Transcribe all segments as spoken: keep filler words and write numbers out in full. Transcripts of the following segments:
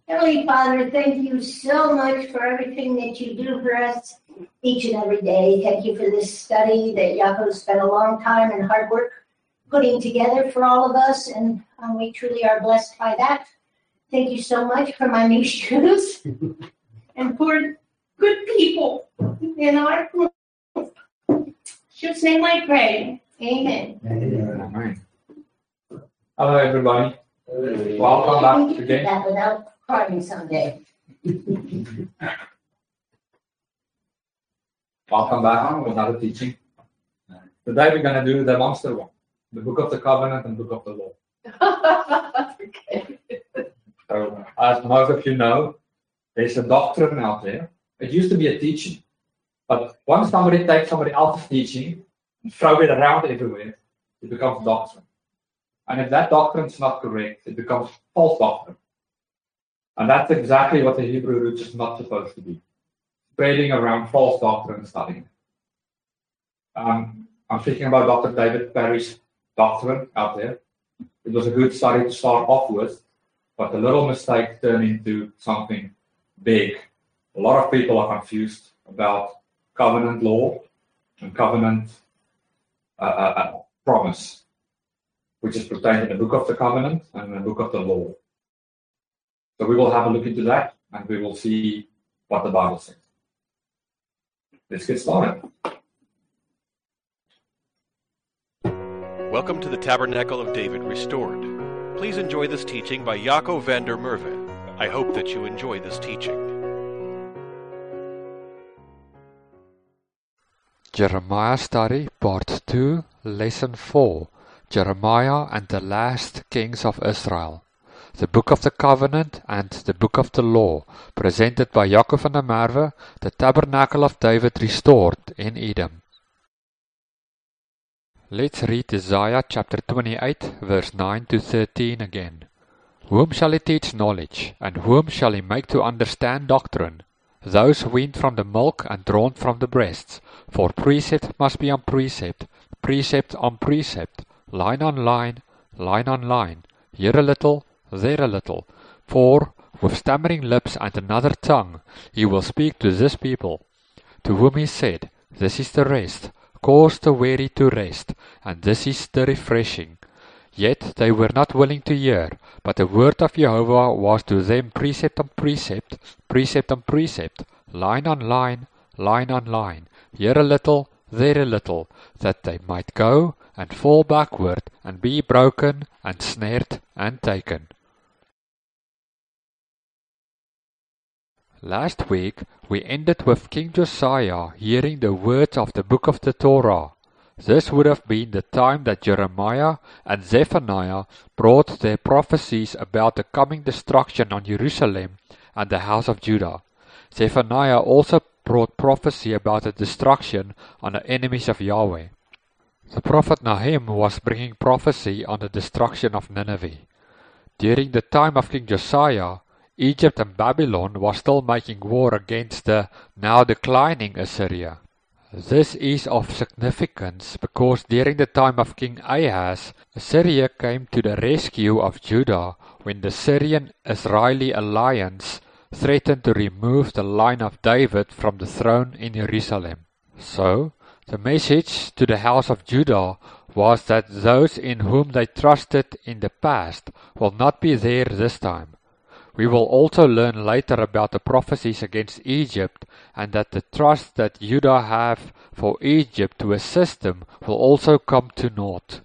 Heavenly Father, thank you so much for everything that you do for us each and every day. Thank you for this study that Yaakov spent a long time and hard work putting together for all of us, and um, we truly are blessed by that. Thank you so much for my new shoes and for good people in our group. In Jesus' name I pray. Amen. Amen. Hello, everybody. Welcome back You again. that without crying someday. Welcome back with another teaching. Today we're going to do the monster one, the Book of the Covenant and Book of the Law. Okay. So, as most of you know, there's a doctrine out there. It used to be a teaching, but once somebody takes somebody else's teaching and throw it around everywhere, it becomes doctrine. And if that doctrine is not correct, it becomes false doctrine. And that's exactly what the Hebrew roots is not supposed to be. Spreading around false doctrine and studying. Um, I'm thinking about Doctor David Perry's doctrine out there. It was a good study to start off with, but a little mistake turned into something big. A lot of people are confused about covenant law and covenant uh, uh, promise, which is pertained in the Book of the Covenant and the Book of the Law. So we will have a look into that, and we will see what the Bible says. Let's get started. Welcome to the Tabernacle of David Restored. Please enjoy this teaching by Jaco van der Merwe. I hope that you enjoy this teaching. Jeremiah Study, Part two, Lesson four. Jeremiah and the Last Kings of Israel. The Book of the Covenant and the Book of the Law, presented by Jaco van der Merwe, the Tabernacle of David Restored in Edom. Let's read Isaiah chapter twenty-eight, verse nine to thirteen again. Whom shall he teach knowledge, and whom shall he make to understand doctrine? Those weaned from the milk and drawn from the breasts. For precept must be on precept, precept on precept, line on line, line on line, here a little, there a little. For with stammering lips and another tongue he will speak to this people, to whom he said, This is the rest, cause the weary to rest, and this is the refreshing. Yet they were not willing to hear, but the word of Jehovah was to them precept on precept, precept on precept, line on line, line on line, here a little, there a little, that they might go and fall backward, and be broken, and snared, and taken. Last week, we ended with King Josiah hearing the words of the book of the Torah. This would have been the time that Jeremiah and Zephaniah brought their prophecies about the coming destruction on Jerusalem and the house of Judah. Zephaniah also brought prophecy about the destruction on the enemies of Yahweh. The prophet Nahum was bringing prophecy on the destruction of Nineveh. During the time of King Josiah, Egypt and Babylon was still making war against the now declining Assyria. This is of significance because during the time of King Ahaz, Assyria came to the rescue of Judah when the Syrian-Israeli alliance threatened to remove the line of David from the throne in Jerusalem. So, the message to the house of Judah was that those in whom they trusted in the past will not be there this time. We will also learn later about the prophecies against Egypt and that the trust that Judah have for Egypt to assist them will also come to naught.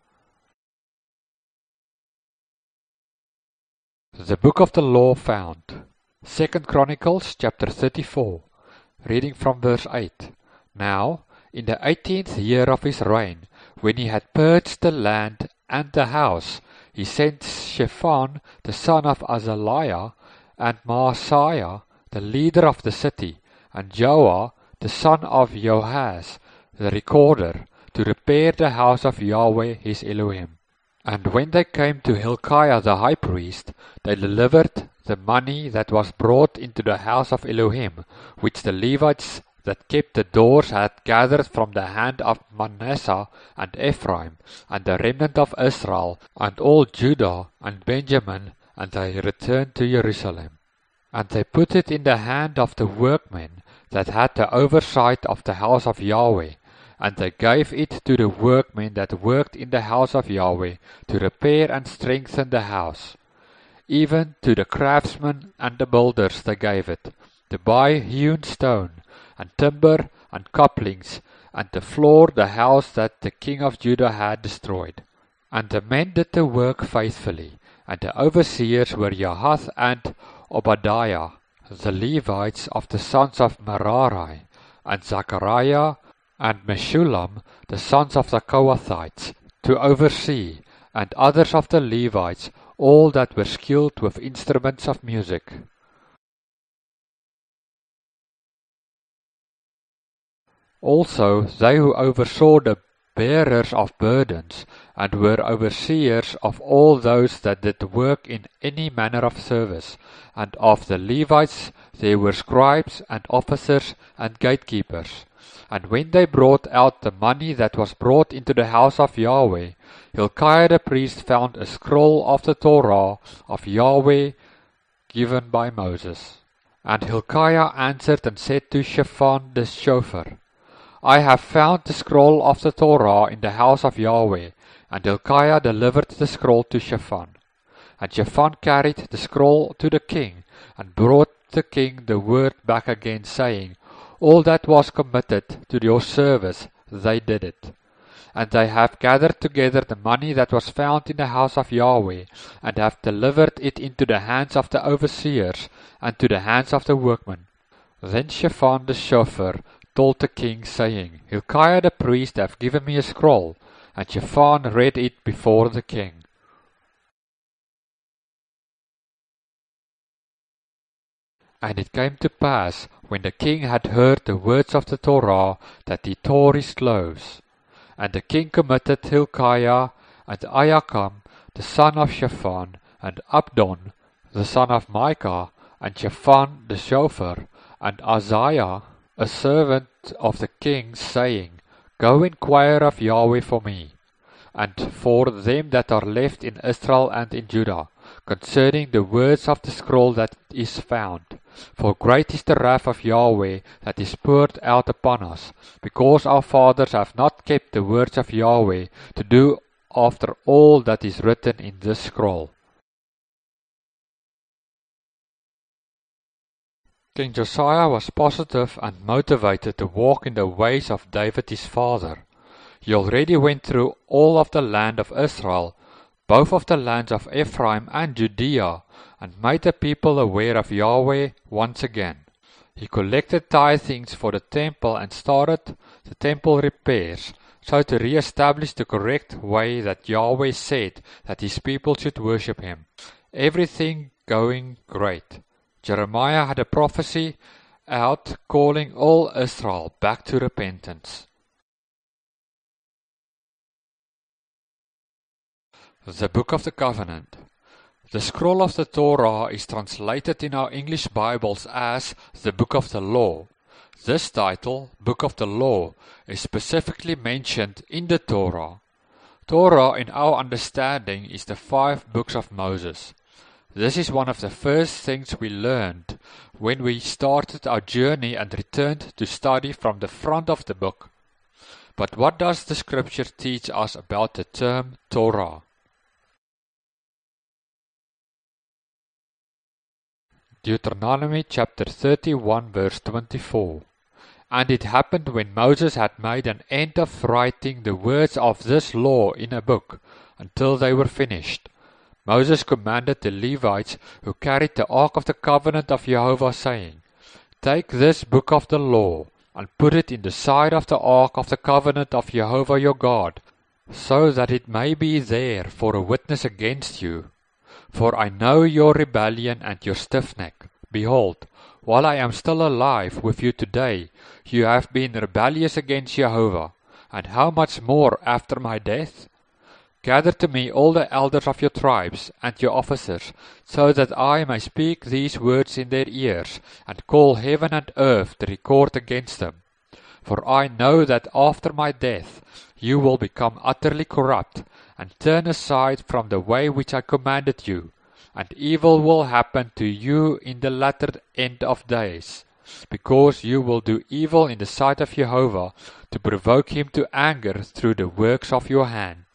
The Book of the Law found. Second Chronicles chapter thirty-four, reading from verse eight. Now, in the eighteenth year of his reign, when he had purged the land and the house, he sent Shaphan the son of Azaliah, and Maaseiah the leader of the city, and Joah the son of Joahaz the recorder, to repair the house of Yahweh his Elohim. And when they came to Hilkiah the high priest, they delivered the money that was brought into the house of Elohim, which the Levites that kept the doors had gathered from the hand of Manasseh and Ephraim, and the remnant of Israel, and all Judah and Benjamin, and they returned to Jerusalem. And they put it in the hand of the workmen that had the oversight of the house of Yahweh, and they gave it to the workmen that worked in the house of Yahweh to repair and strengthen the house. Even to the craftsmen and the builders they gave it, to buy hewn stone, and timber, and couplings, and to floor the house that the king of Judah had destroyed. And the men did the work faithfully, and the overseers were Jahath and Obadiah, the Levites of the sons of Merari, and Zechariah and Meshullam, the sons of the Kohathites, to oversee, and others of the Levites, all that were skilled with instruments of music. Also they who oversaw the bearers of burdens, and were overseers of all those that did work in any manner of service, and of the Levites there were scribes and officers and gatekeepers. And when they brought out the money that was brought into the house of Yahweh, Hilkiah the priest found a scroll of the Torah of Yahweh given by Moses. And Hilkiah answered and said to Shaphan the shofar, I have found the scroll of the Torah in the house of Yahweh. And Hilkiah delivered the scroll to Shaphan. And Shaphan carried the scroll to the king, and brought the king the word back again, saying, All that was committed to your service, they did it. And they have gathered together the money that was found in the house of Yahweh, and have delivered it into the hands of the overseers, and to the hands of the workmen. Then Shaphan the shofar told the king, saying, Hilkiah the priest hath given me a scroll. And Shaphan read it before the king. And it came to pass, when the king had heard the words of the Torah, that he tore his clothes. And the king committed Hilkiah, and Ahikam, the son of Shaphan, and Abdon, the son of Micah, and Shaphan the shofar, and Isaiah, a servant of the king, saying, Go inquire of Yahweh for me, and for them that are left in Israel and in Judah, concerning the words of the scroll that is found. For great is the wrath of Yahweh that is poured out upon us, because our fathers have not kept the words of Yahweh to do after all that is written in this scroll. King Josiah was positive and motivated to walk in the ways of David his father. He already went through all of the land of Israel, both of the lands of Ephraim and Judea, and made the people aware of Yahweh once again. He collected tithings for the temple and started the temple repairs, so to re-establish the correct way that Yahweh said that his people should worship him. Everything going great. Jeremiah had a prophecy out calling all Israel back to repentance. The Book of the Covenant. The scroll of the Torah is translated in our English Bibles as the Book of the Law. This title, Book of the Law, is specifically mentioned in the Torah. Torah, in our understanding, is the five books of Moses. This is one of the first things we learned when we started our journey and returned to study from the front of the book. But what does the scripture teach us about the term Torah? Deuteronomy chapter thirty-one verse twenty-four. And it happened when Moses had made an end of writing the words of this law in a book, until they were finished, Moses commanded the Levites who carried the ark of the covenant of Jehovah, saying, Take this book of the law, and put it in the side of the ark of the covenant of Jehovah your God, so that it may be there for a witness against you. For I know your rebellion and your stiff neck. Behold, while I am still alive with you today, you have been rebellious against Jehovah, and how much more after my death? Gather to me all the elders of your tribes and your officers, so that I may speak these words in their ears, and call heaven and earth to record against them. For I know that after my death you will become utterly corrupt, and turn aside from the way which I commanded you, and evil will happen to you in the latter end of days, because you will do evil in the sight of Jehovah, to provoke him to anger through the works of your hand.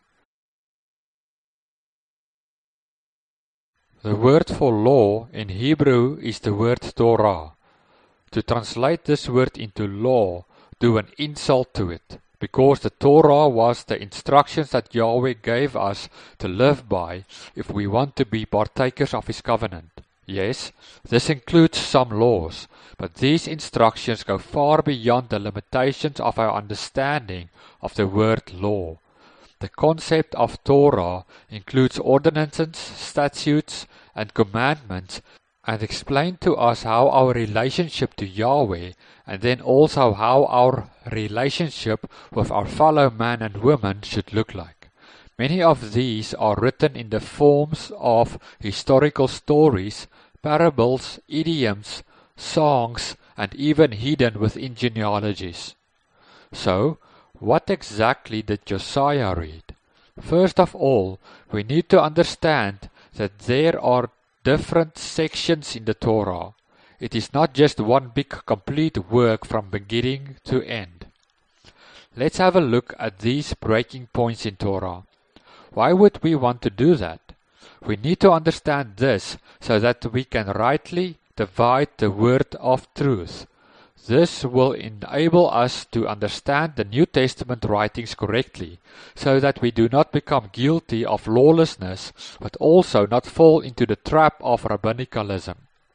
The word for law in Hebrew is the word Torah. To translate this word into law, do an insult to it, because the Torah was the instructions that Yahweh gave us to live by if we want to be partakers of His covenant. Yes, this includes some laws, but these instructions go far beyond the limitations of our understanding of the word law. The concept of Torah includes ordinances, statutes, and commandments, and explain to us how our relationship to Yahweh, and then also how our relationship with our fellow man and woman should look like. Many of these are written in the forms of historical stories, parables, idioms, songs, and even hidden within genealogies. So, what exactly did Josiah read? First of all, we need to understand that there are different sections in the Torah. It is not just one big complete work from beginning to end. Let's have a look at these breaking points in Torah. Why would we want to do that? We need to understand this so that we can rightly divide the word of truth. This will enable us to understand the New Testament writings correctly, so that we do not become guilty of lawlessness, but also not fall into the trap of rabbinicalism.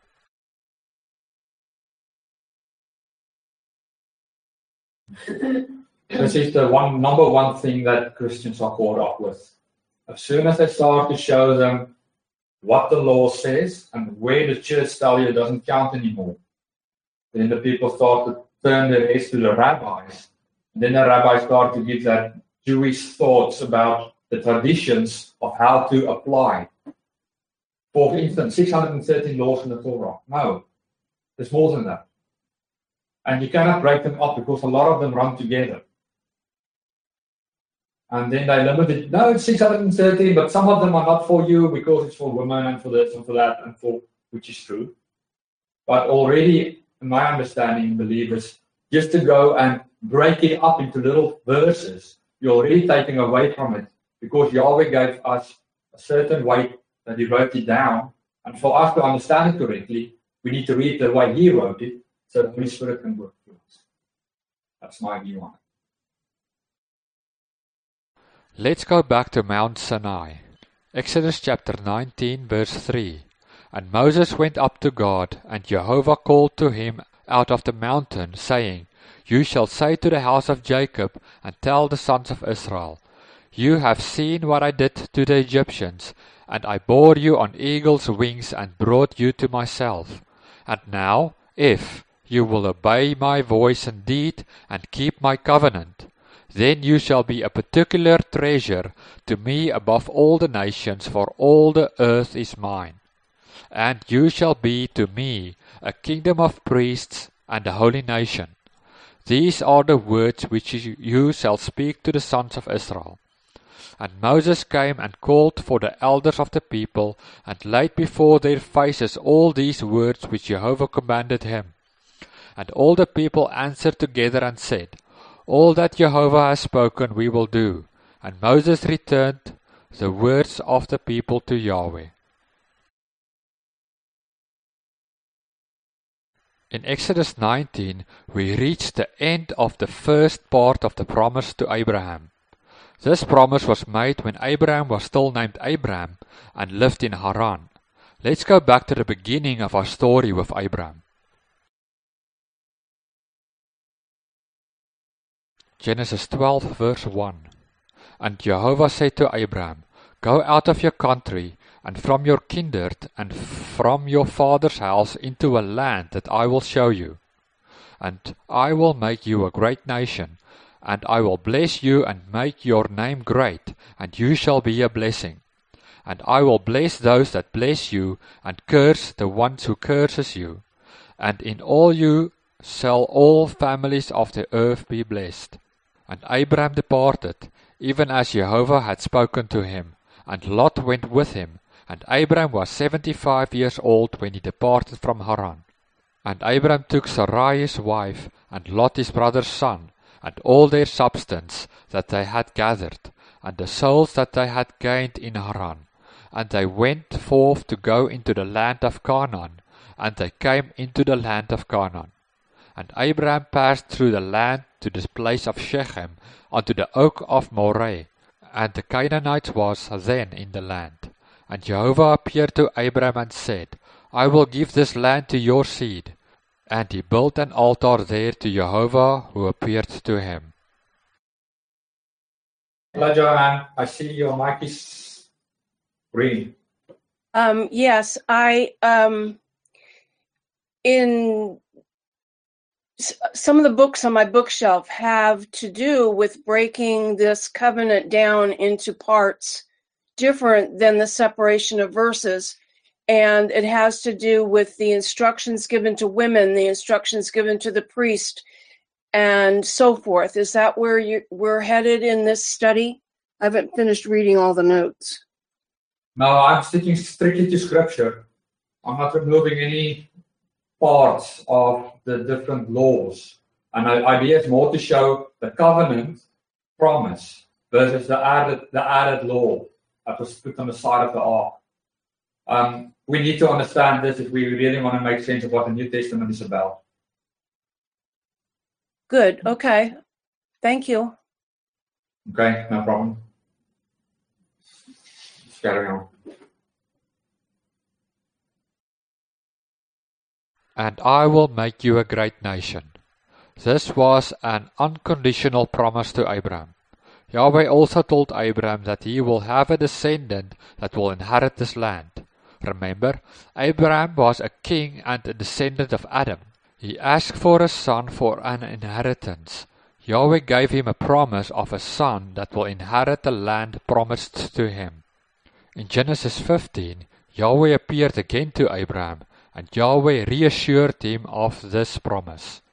This is the one number one thing that Christians are caught up with. As soon as they start to show them what the law says and where the church tell you it doesn't count anymore, then the people start to turn their heads to the rabbis. And then the rabbis start to give that Jewish thoughts about the traditions of how to apply. For instance, six hundred thirteen laws in the Torah. No, there's more than that. And you cannot break them up because a lot of them run together. And then they limit it. No, it's six hundred thirteen, but some of them are not for you because it's for women and for this and for that, and for which is true. But already, in my understanding, believers, just to go and break it up into little verses, you're already taking away from it, because Yahweh gave us a certain way that He wrote it down, and for us to understand it correctly, we need to read the way He wrote it, so the Holy Spirit can work through us. That's my view on it. Let's go back to Mount Sinai. Exodus chapter nineteen, verse three. And Moses went up to God, and Jehovah called to him out of the mountain, saying, You shall say to the house of Jacob, and tell the sons of Israel, You have seen what I did to the Egyptians, and I bore you on eagle's wings, and brought you to myself. And now, if you will obey my voice indeed, and keep my covenant, then you shall be a particular treasure to me above all the nations, for all the earth is mine. And you shall be to me a kingdom of priests and a holy nation. These are the words which you shall speak to the sons of Israel. And Moses came and called for the elders of the people, and laid before their faces all these words which Jehovah commanded him. And all the people answered together and said, All that Jehovah has spoken we will do. And Moses returned the words of the people to Yahweh. In Exodus nineteen, we reach the end of the first part of the promise to Abraham. This promise was made when Abraham was still named Abraham and lived in Haran. Let's go back to the beginning of our story with Abraham. Genesis twelve, verse one. And Jehovah said to Abraham, Go out of your country, and from your kindred, and from your father's house, into a land that I will show you. And I will make you a great nation, and I will bless you and make your name great, and you shall be a blessing. And I will bless those that bless you, and curse the ones who curses you. And in all you shall all families of the earth be blessed. And Abraham departed, even as Jehovah had spoken to him, and Lot went with him, And Abram was seventy-five years old when he departed from Haran. And Abram took Sarai his wife, and Lot his brother's son, and all their substance that they had gathered, and the souls that they had gained in Haran. And they went forth to go into the land of Canaan, and they came into the land of Canaan. And Abraham passed through the land to the place of Shechem, unto the oak of Moreh, and the Canaanites was then in the land. And Jehovah appeared to Abraham and said, I will give this land to your seed. And he built an altar there to Jehovah, who appeared to him. Hello, Joanne. I see your mic is green. Um, yes, I, um, in s- some of the books on my bookshelf have to do with breaking this covenant down into parts different than the separation of verses. And it has to do with the instructions given to women, the instructions given to the priest, and so forth. Is that where you, we're headed in this study? I haven't finished reading all the notes. No, I'm sticking strictly to scripture. I'm not removing any parts of the different laws. And the idea is more to show the covenant promise versus the added the added law that was put on the side of the ark. Um, we need to understand this if we really want to make sense of what the New Testament is about. Good. Okay. Thank you. Okay, no problem. Let's carry on. And I will make you a great nation. This was an unconditional promise to Abraham. Yahweh also told Abraham that he will have a descendant that will inherit this land. Remember, Abraham was a king and a descendant of Adam. He asked for a son for an inheritance. Yahweh gave him a promise of a son that will inherit the land promised to him. In Genesis fifteen, Yahweh appeared again to Abraham, and Yahweh reassured him of this promise.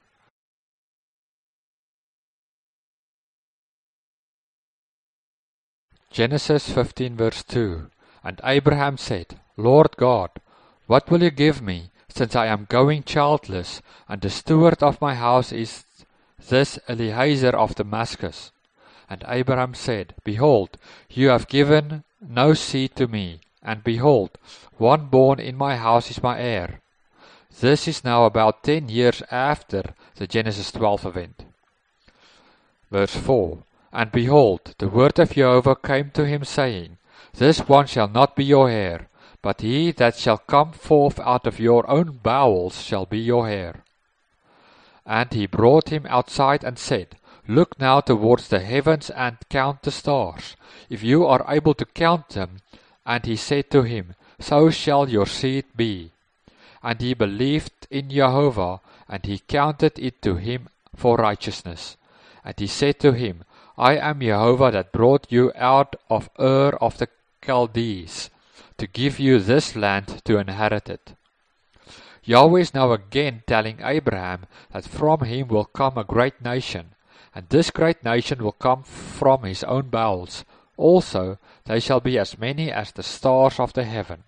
Genesis fifteen verse two. And Abraham said, Lord God, what will you give me, since I am going childless, and the steward of my house is this Eliezer of Damascus? And Abraham said, Behold, you have given no seed to me, and behold, one born in my house is my heir. This is now about ten years after the Genesis twelve event. Verse four. And behold, the word of Jehovah came to him, saying, This one shall not be your heir, but he that shall come forth out of your own bowels shall be your heir. And he brought him outside and said, Look now towards the heavens and count the stars, if you are able to count them. And he said to him, So shall your seed be. And he believed in Jehovah, and he counted it to him for righteousness. And he said to him, I am Jehovah that brought you out of Ur of the Chaldees, to give you this land to inherit it. Yahweh is now again telling Abraham that from him will come a great nation, and this great nation will come from his own bowels. Also, they shall be as many as the stars of the heaven.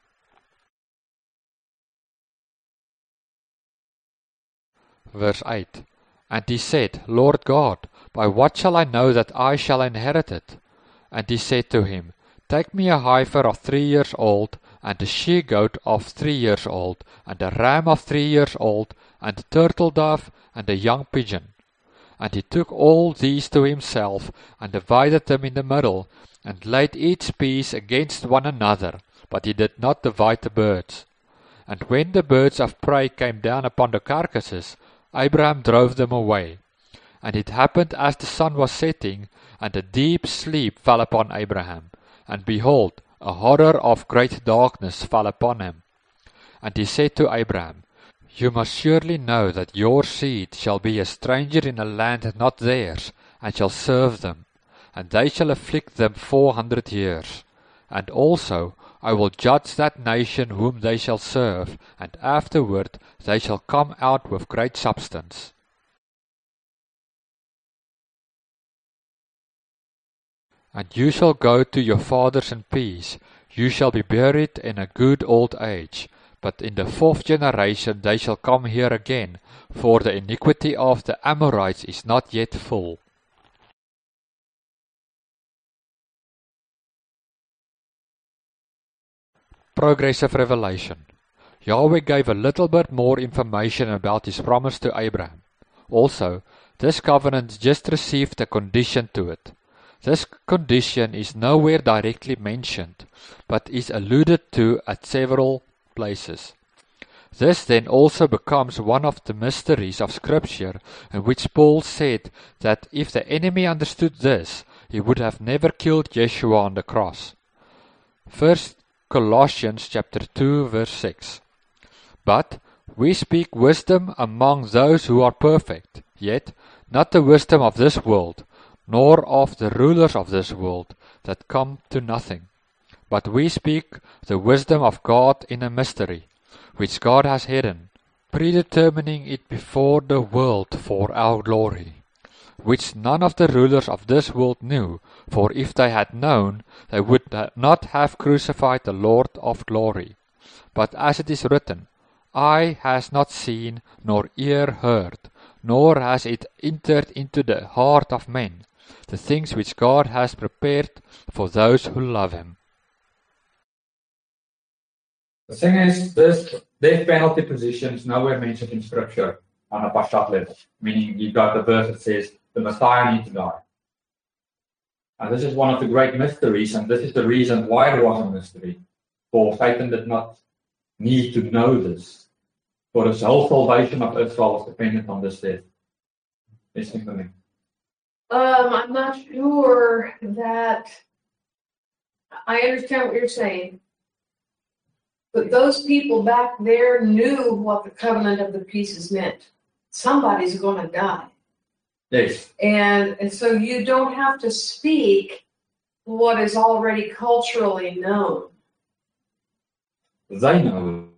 Verse eight. And he said, Lord God, by what shall I know that I shall inherit it? And he said to him, Take me a heifer of three years old, and a she-goat of three years old, and a ram of three years old, and a turtle dove, and a young pigeon. And he took all these to himself, and divided them in the middle, and laid each piece against one another, but he did not divide the birds. And when the birds of prey came down upon the carcasses, Abraham drove them away. And it happened as the sun was setting, and a deep sleep fell upon Abraham. And behold, a horror of great darkness fell upon him. And he said to Abraham, You must surely know that your seed shall be a stranger in a land not theirs, and shall serve them, and they shall afflict them four hundred years. And also I will judge that nation whom they shall serve, and afterward they shall come out with great substance. And you shall go to your fathers in peace. You shall be buried in a good old age, but in the fourth generation they shall come here again, for the iniquity of the Amorites is not yet full. Progressive revelation. Yahweh gave a little bit more information about his promise to Abraham. Also, this covenant just received a condition to it. This condition is nowhere directly mentioned, but is alluded to at several places. This then also becomes one of the mysteries of Scripture, in which Paul said that if the enemy understood this, he would have never killed Yeshua on the cross. First Colossians chapter two verse six. But we speak wisdom among those who are perfect, yet not the wisdom of this world, nor of the rulers of this world, that come to nothing. But we speak the wisdom of God in a mystery, which God has hidden, predetermining it before the world for our glory, which none of the rulers of this world knew, for if they had known, they would not have crucified the Lord of glory. But as it is written, Eye has not seen, nor ear heard, nor has it entered into the heart of men, the things which God has prepared for those who love Him. The thing is, this death penalty position is nowhere mentioned in Scripture on a Pashat level, meaning you've got the verse that says the Messiah needs to die. And this is one of the great mysteries, and this is the reason why there was a mystery. For Satan did not need to know this. For his whole salvation of Israel was dependent on this death. Listen to me. Um, I'm not sure that I understand what you're saying. But those people back there knew what the covenant of the pieces meant. Somebody's going to die. Yes. And, and so you don't have to speak what is already culturally known. They know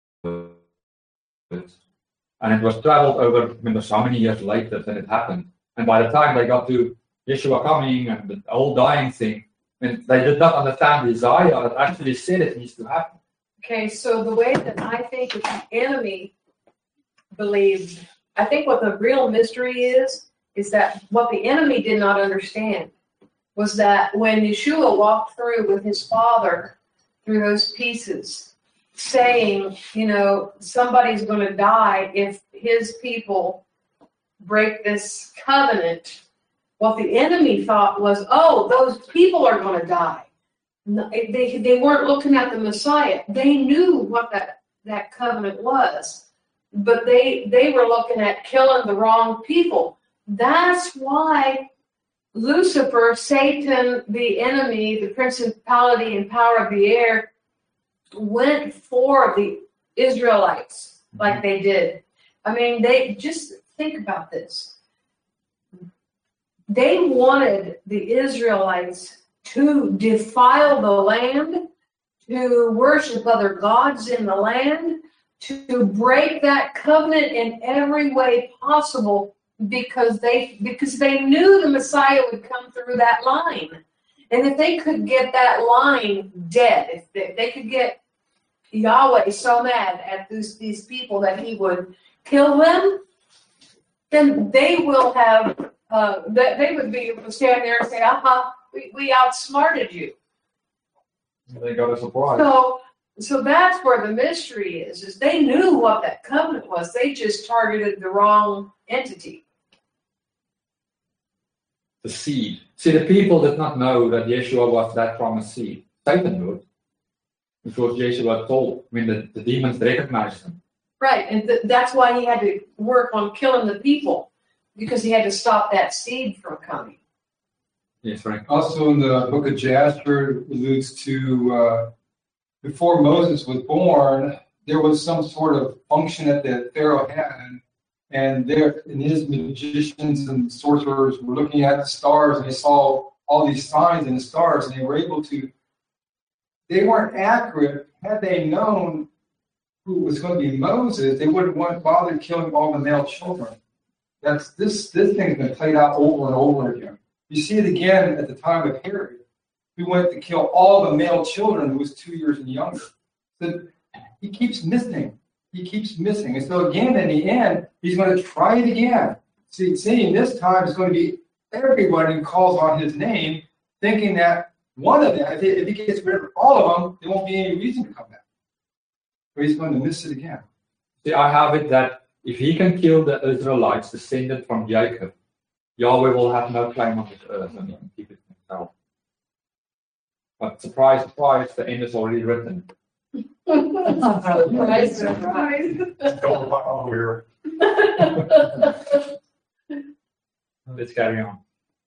it. And it was traveled over, remember, so many years later than it happened. And by the time they got to Yeshua coming and the whole dying thing, and they did not understand Isaiah that actually said it needs to happen. Okay, so the way that I think that the enemy believed, I think what the real mystery is, is that what the enemy did not understand was that when Yeshua walked through with his Father through those pieces, saying, you know, somebody's going to die if his people break this covenant, what the enemy thought was, oh, those people are going to die. No, they, they weren't looking at the Messiah. They knew what that, that covenant was, but they, they were looking at killing the wrong people. That's why Lucifer, Satan, the enemy, the principality and power of the air, went for the Israelites like they did. I mean, they just think about this. They wanted the Israelites to defile the land, to worship other gods in the land, to break that covenant in every way possible, because they because they knew the Messiah would come through that line. And if they could get that line dead, if they, if they could get Yahweh so mad at these, these people that he would kill them, then they will have, uh, they, they would be able to stand there and say, aha, we, we outsmarted you. They got a surprise. So, so that's where the mystery is, is they knew what that covenant was. They just targeted the wrong entity. The seed. See, the people did not know that Yeshua was that promised seed. Satan knew it. Because Yeshua told, I mean, the, the demons recognized him. Right, and th- that's why he had to work on killing the people, because he had to stop that seed from coming. Yes, right. Also in the book of Jasher alludes to uh, before Moses was born, there was some sort of function that the Pharaoh had, and, and there, and his magicians and sorcerers were looking at the stars, and they saw all these signs in the stars, and they were able to. They weren't accurate. Had they known who was going to be Moses, they wouldn't want to bother killing all the male children. That's this. This thing's been played out over and over again. You see it again at the time of Herod. who went to kill all the male children who was two years and younger. So he keeps missing. He keeps missing. And so again, in the end, he's going to try it again. See, seeing this time is going to be everybody who calls on his name, thinking that one of them, if he gets rid of all of them, there won't be any reason to come back. But he's going to miss it again. See, I have it that if he can kill the Israelites descended from Jacob, Yahweh will have no claim on this earth and he can keep it himself. But surprise, surprise, the end is already written. Surprise, surprise. Don't fall here. Let's carry on.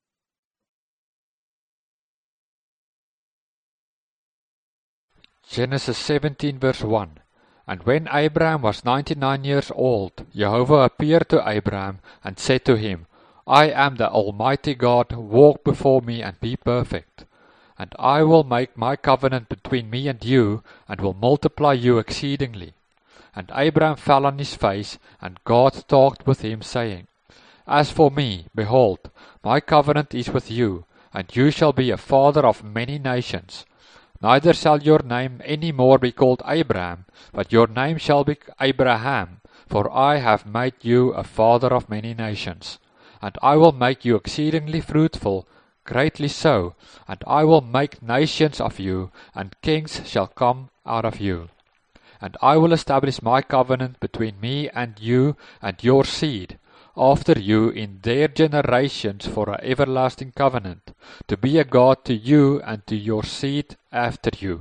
Genesis seventeen verse one. And when Abraham was ninety-nine years old, Jehovah appeared to Abraham and said to him, I am the Almighty God, walk before me and be perfect. And I will make my covenant between me and you, and will multiply you exceedingly. And Abraham fell on his face, and God talked with him, saying, As for me, behold, my covenant is with you, and you shall be a father of many nations. Neither shall your name any more be called Abraham, but your name shall be Abraham, for I have made you a father of many nations. And I will make you exceedingly fruitful, greatly so, and I will make nations of you, and kings shall come out of you. And I will establish my covenant between me and you and your seed, after you in their generations for an everlasting covenant, to be a God to you and to your seed after you.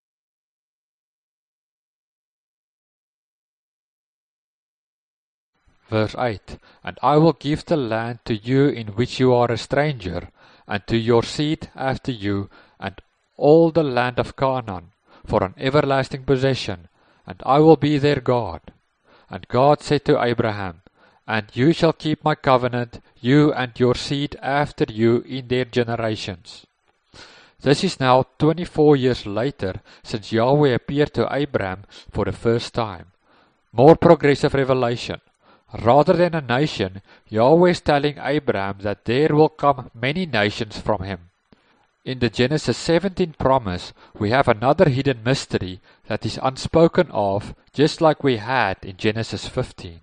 Verse eight. And I will give the land to you in which you are a stranger, and to your seed after you, and all the land of Canaan, for an everlasting possession, and I will be their God. And God said to Abraham, And you shall keep my covenant, you and your seed after you in their generations. This is now twenty-four years later since Yahweh appeared to Abraham for the first time. More progressive revelation. Rather than a nation, Yahweh is telling Abraham that there will come many nations from him. In the Genesis seventeen promise, we have another hidden mystery that is unspoken of, just like we had in Genesis fifteen.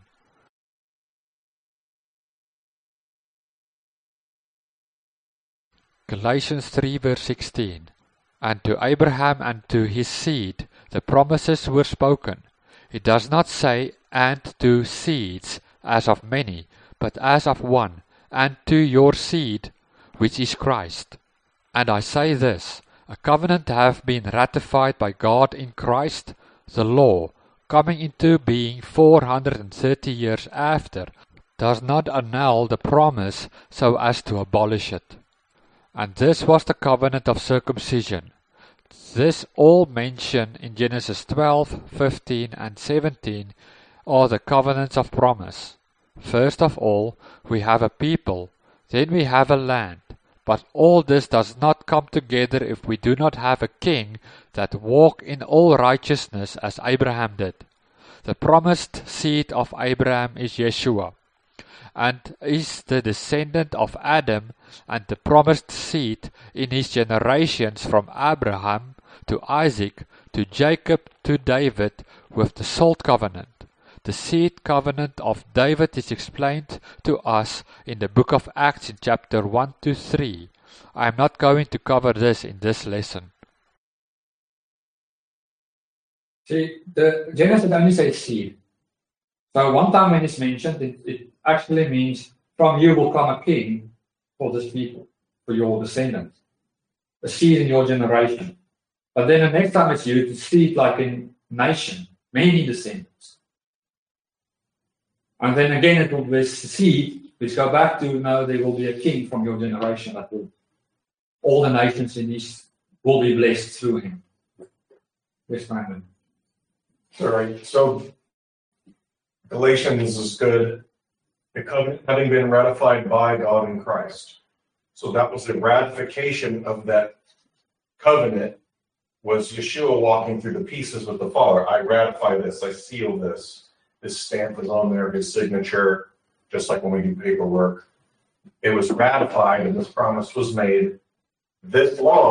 Galatians three verse sixteen. And to Abraham and to his seed the promises were spoken. It does not say, and to seeds, as of many, but as of one, and to your seed, which is Christ. And I say this, a covenant hath been ratified by God in Christ, the law, coming into being four hundred thirty years after, does not annul the promise so as to abolish it. And this was the covenant of circumcision. This all mentioned in Genesis twelve, fifteen, and seventeen are the covenants of promise. First of all, we have a people, then we have a land. But all this does not come together if we do not have a king that walk in all righteousness as Abraham did. The promised seed of Abraham is Yeshua, and is the descendant of Adam, and the promised seed in his generations from Abraham to Isaac to Jacob to David with the salt covenant. The seed covenant of David is explained to us in the book of Acts in chapter one to three. I am not going to cover this in this lesson. See, the Genesis only says seed. So one time when it's mentioned, it, it actually means from you will come a king for this people, for your descendants. A seed in your generation. But then the next time it's used, it's seed like in nation, many descendants. And then again it will be seed, which go back to now there will be a king from your generation that will, all the nations in this will be blessed through him. Yes, Simon. Sorry. So Galatians is good. The covenant having been ratified by God in Christ. So that was the ratification of that covenant, was Yeshua walking through the pieces with the Father. I ratify this, I seal this. His stamp is on there, his signature, just like when we do paperwork. It was ratified and this promise was made this long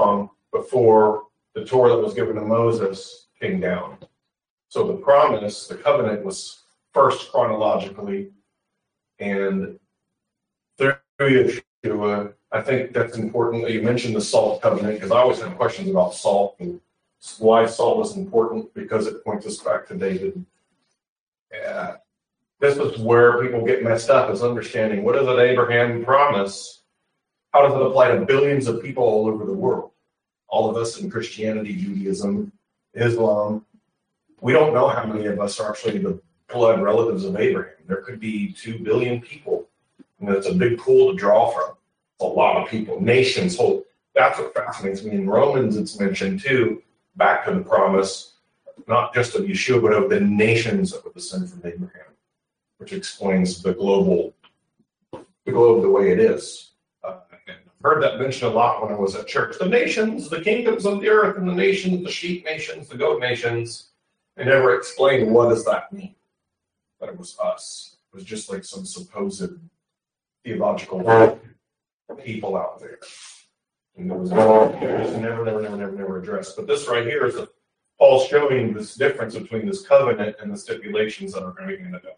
before the Torah that was given to Moses came down. So the promise, the covenant, was first chronologically, and through Yeshua, I think that's important. You mentioned the salt covenant, because I always have questions about salt and why salt is important, because it points us back to David. Yeah. This is where people get messed up, is understanding what is an Abraham promise? How does it apply to billions of people all over the world? All of us in Christianity, Judaism, Islam. We don't know how many of us are actually the blood relatives of Abraham. There could be two billion people. And that's a big pool to draw from. It's a lot of people, nations, whole. That's what fascinates me. In Romans, it's mentioned too, back to the promise, not just of Yeshua, but of the nations that were descended from Abraham, which explains the global, the globe the way it is. Uh, and I've heard that mentioned a lot when I was at church. The nations, the kingdoms of the earth, and the nations, the sheep nations, the goat nations. They never explained what does that mean. But it was us. It was just like some supposed theological people out there. And there was never, never, never, never, never, never addressed. But this right here is a, Paul's showing this difference between this covenant and the stipulations that are going to be ended up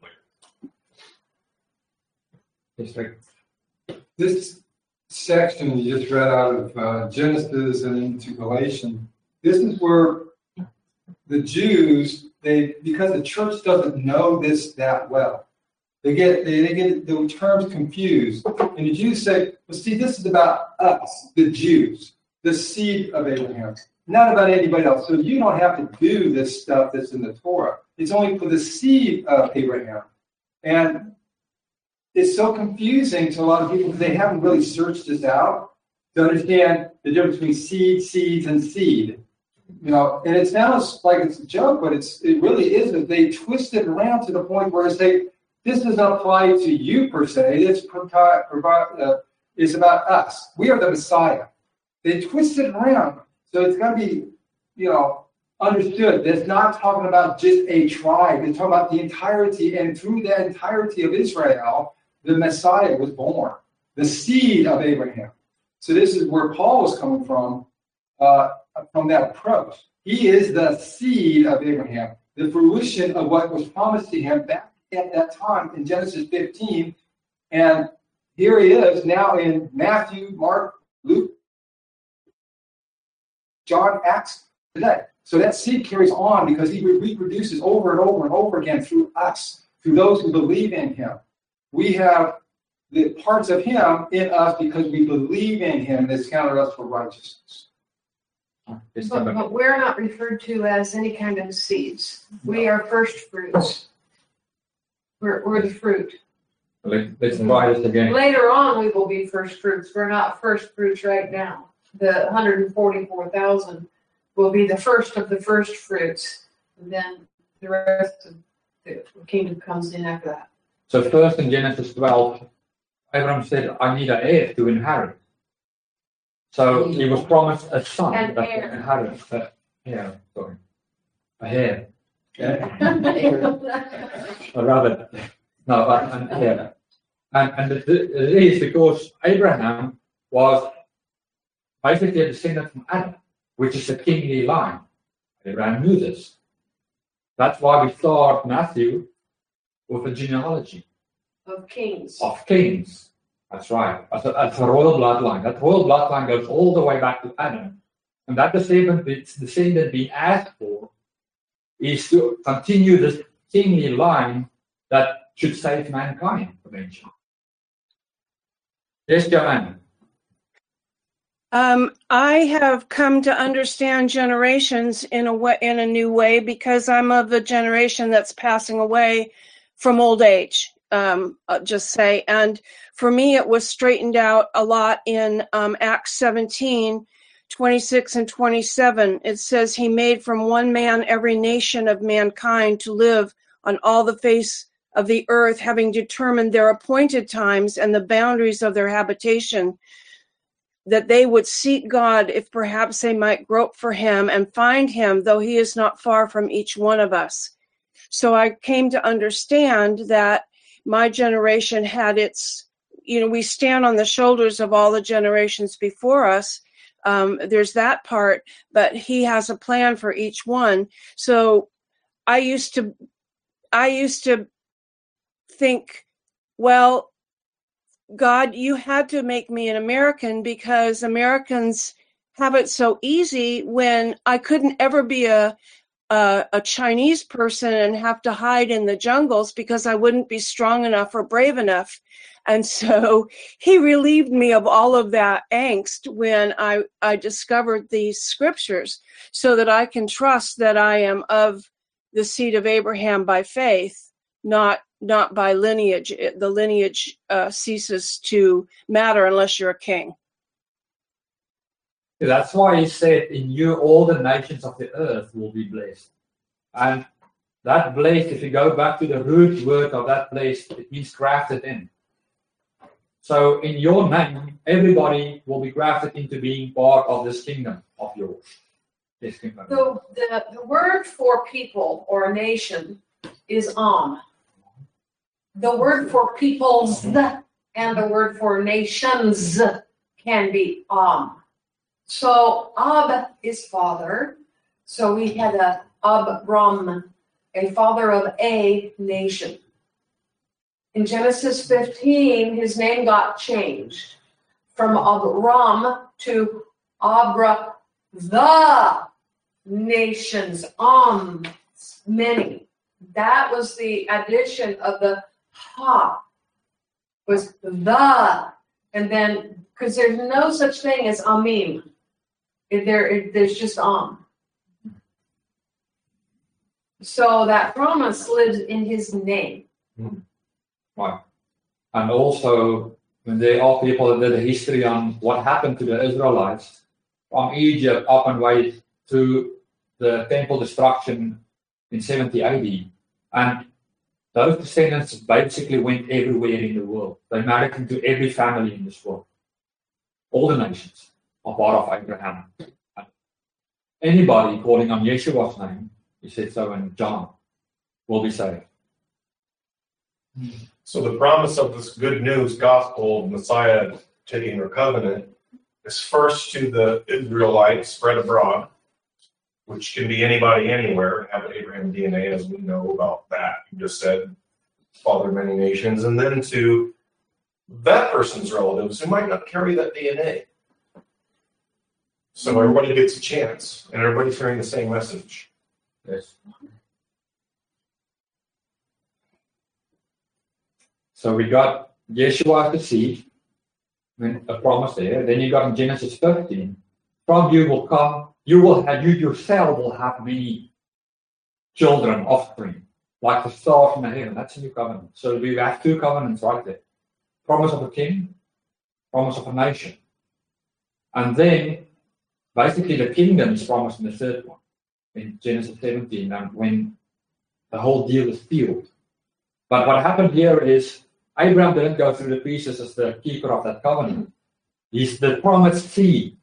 later. This section you just read out of uh, Genesis and into Galatians, this is where the Jews, they because the church doesn't know this that well, they get they, they get the terms confused. And the Jews say, well, see, this is about us, the Jews, the seed of Abraham, not about anybody else. So you don't have to do this stuff that's in the Torah. It's only for the seed of Abraham. And it's so confusing to a lot of people because they haven't really searched this out to understand the difference between seed, seeds, and seed. You know, and it sounds like it's a joke, but it's it really isn't. They twist it around to the point where it's like, this does not apply to you per se. It's, uh, it's about us. We are the Messiah. They twist it around. So it's got to be, you know, understood. It's not talking about just a tribe. It's talking about the entirety. And through the entirety of Israel, the Messiah was born, the seed of Abraham. So this is where Paul was coming from, uh, from that approach. He is the seed of Abraham, the fruition of what was promised to him back at that time in Genesis fifteen. And here he is now in Matthew, Mark, Luke, John, Acts today. So that seed carries on because he reproduces over and over and over again through us, through those who believe in him. We have the parts of him in us because we believe in him that's counted us for righteousness. But, but we're not referred to as any kind of seeds. We are first fruits. We're, we're the fruit. Let's, let's try this again. Later on, we will be first fruits. We're not first fruits right now. The one hundred forty-four thousand will be the first of the first fruits. And then the rest of the kingdom comes in after that. So first in Genesis twelve, Abraham said, I need an heir to inherit. So he was promised a son An that heir. would inherit. Uh, yeah, sorry. A heir. Or rather, no, but an heir. And, and it is because Abraham was basically a descendant from Adam, which is a kingly line. Abraham knew this. That's why we start Matthew with a genealogy Of kings. of kings. That's right. That's a, that's a royal bloodline. That royal bloodline goes all the way back to Adam. And that descendant, descendant being asked for is to continue this kingly line that should save mankind eventually. Yes, Joanne. Um, I have come to understand generations in a way, in a new way, because I'm of the generation that's passing away from old age. Um, I'll just say, and for me, it was straightened out a lot in um, Acts seventeen, twenty-six and twenty-seven. It says, "He made from one man every nation of mankind to live on all the face of the earth, having determined their appointed times and the boundaries of their habitation, that they would seek God if perhaps they might grope for him and find him, though he is not far from each one of us." So I came to understand that my generation had its, you know, we stand on the shoulders of all the generations before us. Um, there's that part, but he has a plan for each one. So I used to, I used to think, well, God, you had to make me an American because Americans have it so easy when I couldn't ever be a, a, a Chinese person and have to hide in the jungles because I wouldn't be strong enough or brave enough. And so he relieved me of all of that angst when I, I discovered these scriptures so that I can trust that I am of the seed of Abraham by faith, not not by lineage. The lineage uh, ceases to matter unless you're a king. That's why he said, in you all the nations of the earth will be blessed. And that blessed, if you go back to the root word of that blessed, it means grafted in. So in your name, everybody will be grafted into being part of this kingdom of yours. This kingdom. So the, the word for people or a nation is Am. The word for peoples and the word for nations can be Am. So Ab is father. So we had a Abram, a father of a nation. In Genesis fifteen, his name got changed from Abram to Abra, the nations, Am, many. That was the addition of the ha, was the, and then, because there's no such thing as Amim. If there, if there's just Am. So that promise lives in his name. Hmm. Right. And also, when there are people that did a history on what happened to the Israelites from Egypt up and way to the temple destruction in seventy A D, and those descendants basically went everywhere in the world. They married into every family in this world. All the nations are part of Abraham. And anybody calling on Yeshua's name, he said so in John, will be saved. So the promise of this good news gospel, Messiah taking her covenant, is first to the Israelites spread abroad, which can be anybody anywhere, have Abraham D N A, as we know about that. You just said, father of many nations, and then to that person's relatives who might not carry that D N A. So everybody gets a chance, and everybody's hearing the same message. Yes. So we got Yeshua as the seed, a promise there. Then you got in Genesis fifteen, from you will come, you will have, you yourself will have many children, offspring, like the stars in the heaven. That's a new covenant. So we have two covenants right there. Promise of a king, promise of a nation. And then, basically the kingdom is promised in the third one, in Genesis seventeen, and when the whole deal is sealed. But what happened here is, Abraham didn't go through the pieces as the keeper of that covenant. He's the promised seed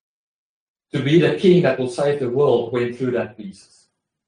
to be the king that will save the world, went through that pieces.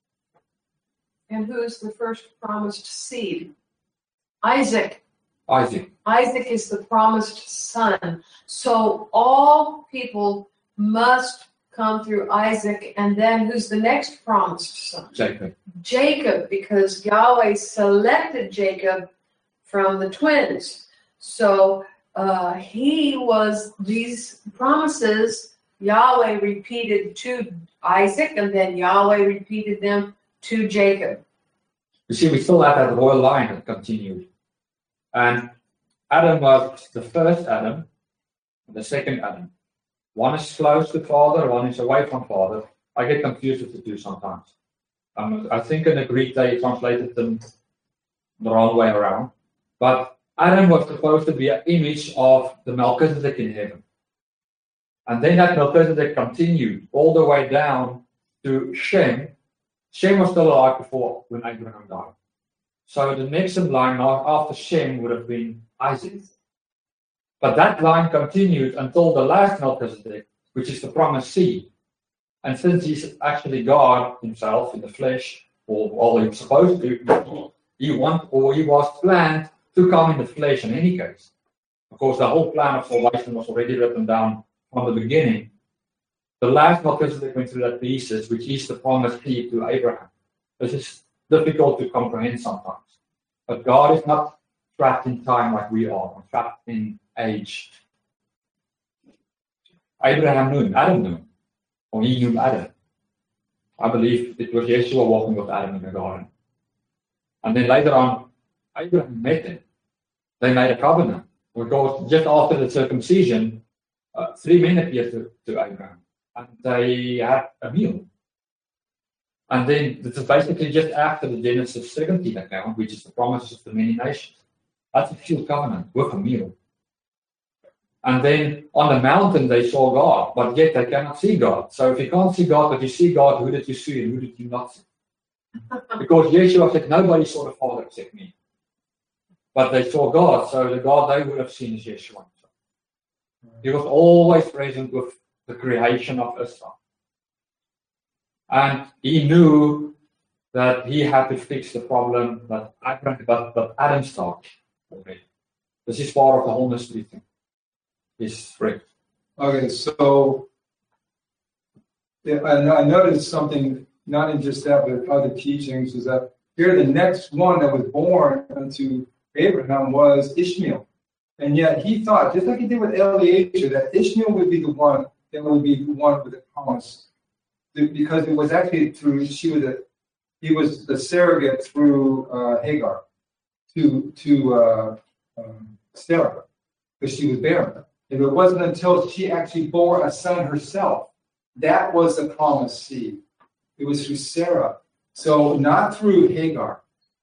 And who is the first promised seed? Isaac. Isaac. Isaac is the promised son. So all people must come through Isaac. And then who's the next promised son? Jacob. Jacob, because Yahweh selected Jacob from the twins. So uh, he was, these promises, Yahweh repeated to Isaac, and then Yahweh repeated them to Jacob. You see, we still have that royal line that continued. And Adam was the first Adam, the second Adam. One is close to Father, one is away from Father. I get confused with the two sometimes. Um, I think in the Greek they translated them the wrong way around. But Adam was supposed to be an image of the Melchizedek in heaven. And then that Melchizedek continued all the way down to Shem. Shem was still alive before when Abraham died. So the next in line after Shem would have been Isaac. But that line continued until the last Melchizedek, which is the promised seed. And since he's actually God himself in the flesh, or all he was supposed to, he want or he was planned to come in the flesh in any case. Of course, the whole plan of salvation was already written down from the beginning. the last Melchizedek went through that pieces, which is the promised seed to Abraham. This is difficult to comprehend sometimes. But God is not trapped in time like we are, or trapped in age. Abraham knew, Adam knew, or he knew Adam. I believe it was Yeshua walking with Adam in the garden. And then later on, Abraham met him. They made a covenant. Because just after the circumcision, uh, three men appeared to, to Abraham. And they had a meal. And then this is basically just after the Genesis seventeen account, which is the promises of the many nations. That's a sealed covenant with a meal. And then on the mountain they saw God, but yet they cannot see God. So if you can't see God, but you see God, who did you see and who did you not see? Because Yeshua said, nobody saw the Father except me. But they saw God, so the God they would have seen is Yeshua. He was always present with the creation of Israel. And he knew that he had to fix the problem that Abraham, but, but Adam started already. This is part of the whole mystery thing. Is strict. Okay, so yeah, I, I noticed something, not in just that, but other teachings, is that here the next one that was born unto Abraham was Ishmael. And yet he thought, just like he did with Eliezer, that Ishmael would be the one that would be the one with the promise. Because it was actually through, she was a, he was the surrogate through uh, Hagar to, to uh, um, Sarah, because she was barren. And it wasn't until she actually bore a son herself. That was the promised seed. It was through Sarah. So not through Hagar.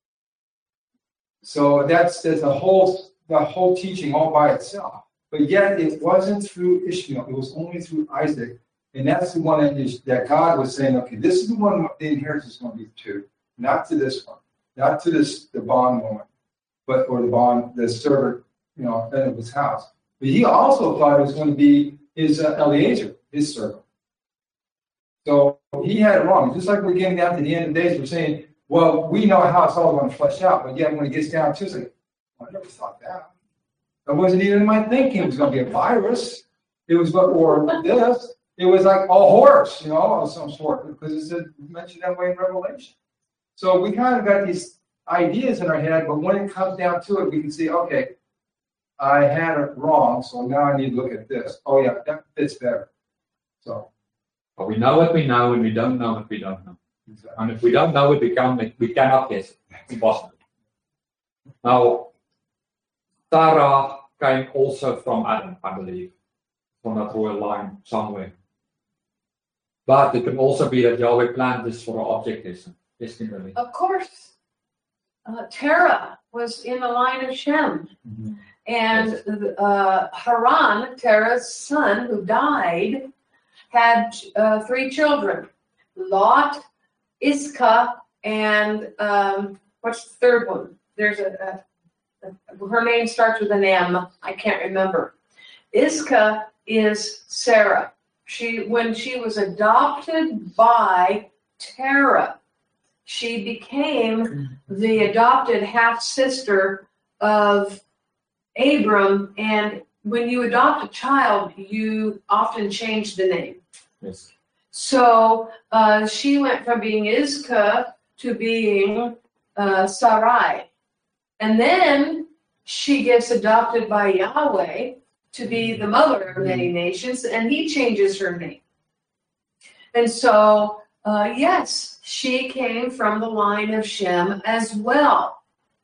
So that's there's a whole the whole teaching all by itself. But yet it wasn't through Ishmael. It was only through Isaac. And that's the one that, is, that God was saying, okay, this is the one the inheritance is going to be to. Not to this one. Not to this the bond woman, but or the bond, the servant, you know, of his house. But he also thought it was going to be his uh, Eliezer, his servant. So he had it wrong. Just like we're getting down to the end of the days, we're saying, well, we know how it's all going to flesh out, but yet when it gets down to it, it's like, well, I never thought that. That wasn't even in my thinking. It was going to be a virus. It was, or this. It was like a horse, you know, of some sort, because it's a, mentioned that way in Revelation. So we kind of got these ideas in our head, but when it comes down to it, we can see, okay, I had it wrong, so now I need to look at this. Oh, yeah, that fits better. So, but we know what we know, and we don't know what we don't know. Exactly. And if we don't know it, we, can, we cannot guess it. It's impossible. Now, Sarah came also from Adam, I believe, from that royal line somewhere. But it can also be that Yahweh planned this for an object lesson. Really. Of course. Uh, Terah was in the line of Shem. Mm-hmm. And uh, Haran, Terah's son, who died, had uh, three children. Lot, Iscah, and um, what's the third one? There's a, a, a, her name starts with an M. I can't remember. Iscah is Sarah. She, when she was adopted by Terah, she became the adopted half-sister of Abram, and when you adopt a child, you often change the name. Yes. So uh, she went from being Iscah to being uh, Sarai. And then she gets adopted by Yahweh to be the mother of many nations, and he changes her name. And so, uh, yes, she came from the line of Shem as well.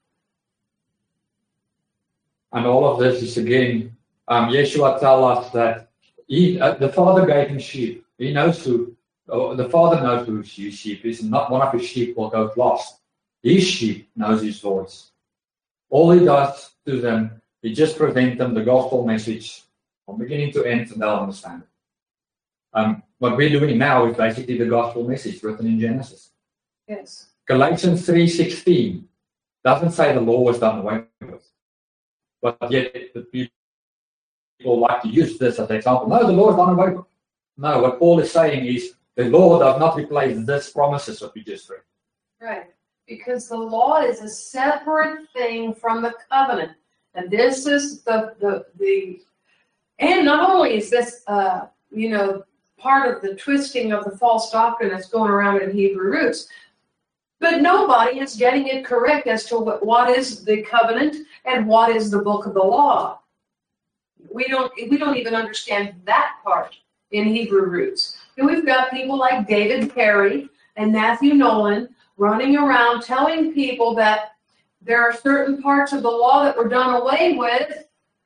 And all of this is, again, um, Yeshua tells us that he, uh, the Father gave him sheep. He knows who, uh, the Father knows who his sheep is, and not one of his sheep will go lost. His sheep knows his voice. All he does to them, he just presents them the gospel message from beginning to end, and they'll understand it. Um, what we're doing now is basically the gospel message written in Genesis. Yes. Galatians three sixteen doesn't say the law was done away with. But yet the people like to use this as an example. No, the law is done away with. No, what Paul is saying is the law does not replace this promises that we just read. Right. Because the law is a separate thing from the covenant. And this is the, the, the and not only is this, uh, you know, part of the twisting of the false doctrine that's going around in Hebrew roots. But nobody is getting it correct as to what, what is the covenant and what is the book of the law. We don't we don't even understand that part in Hebrew roots. And we've got people like David Perry and Matthew Nolan running around telling people that there are certain parts of the law that were done away with.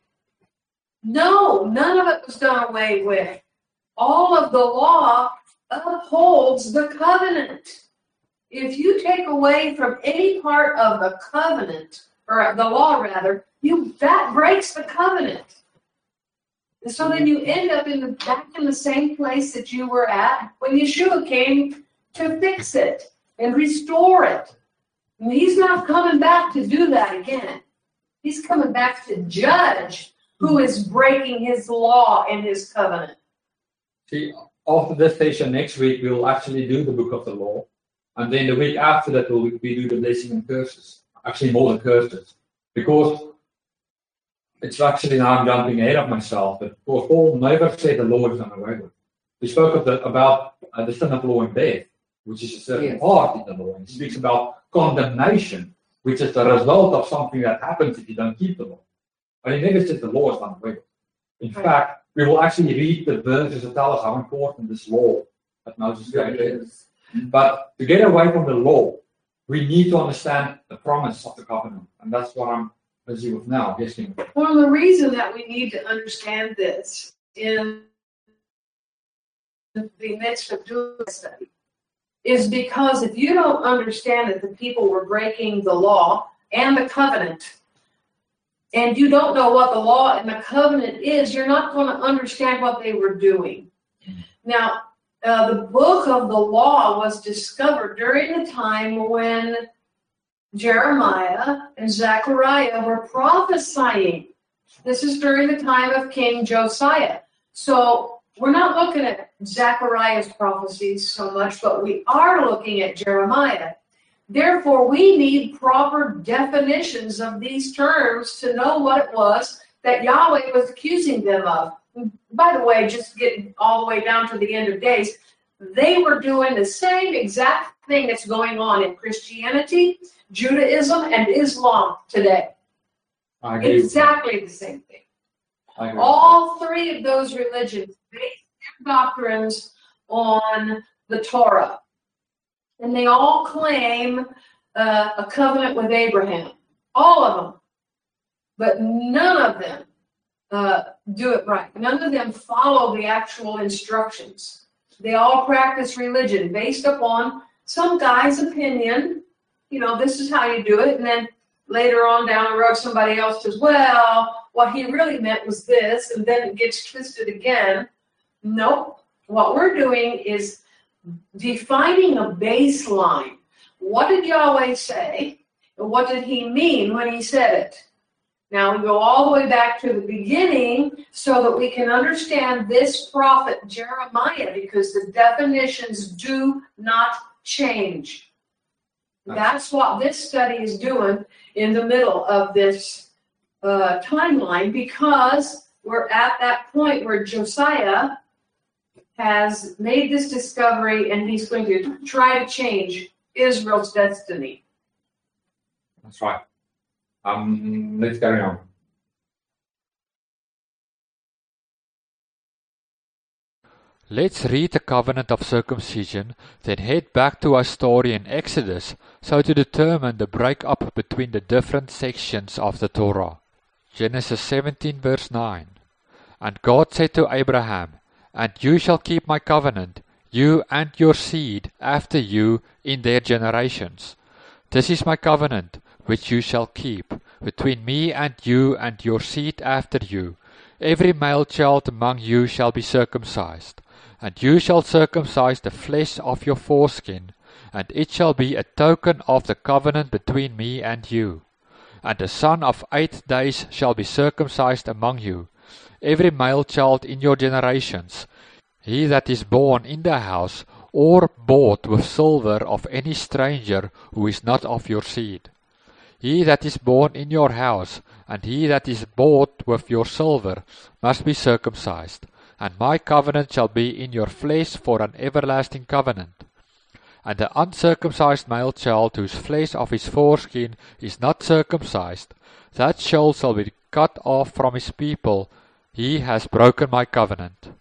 No, none of it was done away with. All of the law upholds the covenant. If you take away from any part of the covenant, or the law rather, you that breaks the covenant. And so then you end up in the, back in the same place that you were at when Yeshua came to fix it and restore it. And he's not coming back to do that again. He's coming back to judge who is breaking his law and his covenant. See, after this session next week, we'll actually do the book of the law. And then the week after that, we'll, we do the blessing and curses. Actually, more than curses. Because it's actually now I'm jumping ahead of myself. But Paul never said the law is done away with. We spoke of the, about uh, the sin of law and death, which is a certain Yes. part in the law. And he speaks about condemnation, which is the result of something that happens if you don't keep the law. But he never said the law is done away with. In Right. fact, we will actually read the verses that tell us how important this law that Moses gave is. But to get away from the law, we need to understand the promise of the covenant. And that's what I'm busy with now. Yes, Kim. Well, the reason that we need to understand this in the midst of doing this study is because if you don't understand that the people were breaking the law and the covenant, and you don't know what the law and the covenant is, you're not going to understand what they were doing. Now, uh, the book of the law was discovered during the time when Jeremiah and Zechariah were prophesying. This is during the time of King Josiah. So we're not looking at Zechariah's prophecies so much, but we are looking at Jeremiah. Therefore, we need proper definitions of these terms to know what it was that Yahweh was accusing them of. By the way, just getting all the way down to the end of days, they were doing the same exact thing that's going on in Christianity, Judaism, and Islam today. I agree with Exactly the same thing. that. I agree with All three of those religions base their doctrines on the Torah. And they all claim uh, a covenant with Abraham. All of them. But none of them uh, do it right. None of them follow the actual instructions. They all practice religion based upon some guy's opinion. You know, this is how you do it. And then later on down the road, somebody else says, well, what he really meant was this. And then it gets twisted again. Nope. What we're doing is defining a baseline. What did Yahweh say? And what did he mean when he said it? Now we go all the way back to the beginning so that we can understand this prophet Jeremiah, because the definitions do not change. That's what this study is doing in the middle of this uh, timeline, because we're at that point where Josiah has made this discovery and he's going to try to change Israel's destiny. That's right. Um, let's carry on. Let's read the covenant of circumcision, then head back to our story in Exodus, so to determine the break-up between the different sections of the Torah. Genesis seventeen verse nine. And God said to Abraham, And you shall keep my covenant, you and your seed after you in their generations. This is my covenant, which you shall keep, between me and you and your seed after you. Every male child among you shall be circumcised, and you shall circumcise the flesh of your foreskin, and it shall be a token of the covenant between me and you. And the son of eight days shall be circumcised among you, every male child in your generations, he that is born in the house, or bought with silver of any stranger who is not of your seed. He that is born in your house, and he that is bought with your silver, must be circumcised, And my covenant shall be in your flesh for an everlasting covenant. And the uncircumcised male child whose flesh of his foreskin is not circumcised, that child shall be cut off from his people. He has broken my covenant.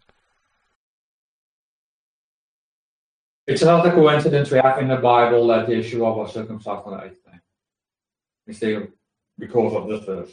It's not a coincidence we have in the Bible that Yeshua was circumcised on the eighth day. It's there because of this verse.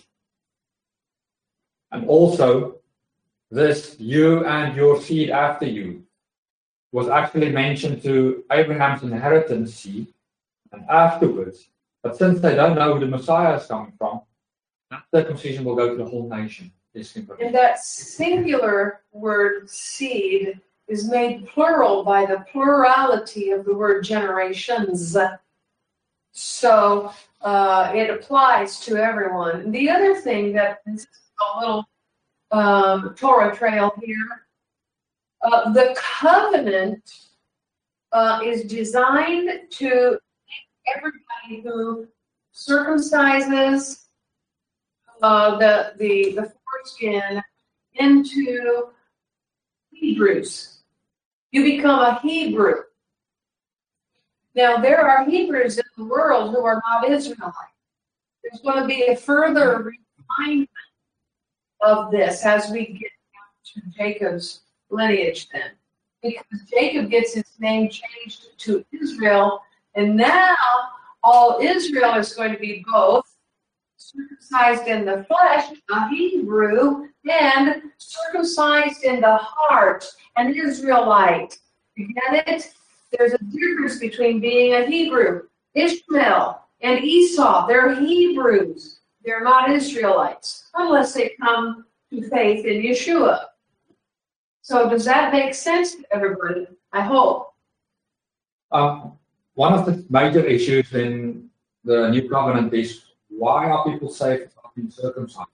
And also, this you and your seed after you was actually mentioned to Abraham's inheritance seed and afterwards. But since they don't know who the Messiah is coming from, that circumcision will go to the whole nation. And that singular word seed is made plural by the plurality of the word generations. So uh, it applies to everyone. The other thing that this is a little um, Torah trail here, uh, the covenant uh, is designed to make everybody who circumcises uh, the, the, the foreskin into Hebrews. You become a Hebrew. Now, there are Hebrews in the world who are not Israelites. There's going to be a further refinement of this as we get to Jacob's lineage then. Because Jacob gets his name changed to Israel, and now all Israel is going to be both circumcised in the flesh, a Hebrew, and circumcised in the heart, an Israelite. You get it? There's a difference between being a Hebrew. Ishmael and Esau, they're Hebrews. They're not Israelites, unless they come to faith in Yeshua. So does that make sense to everybody? I hope. Um, one of the major issues in the New Covenant is why are people saved without being circumcised?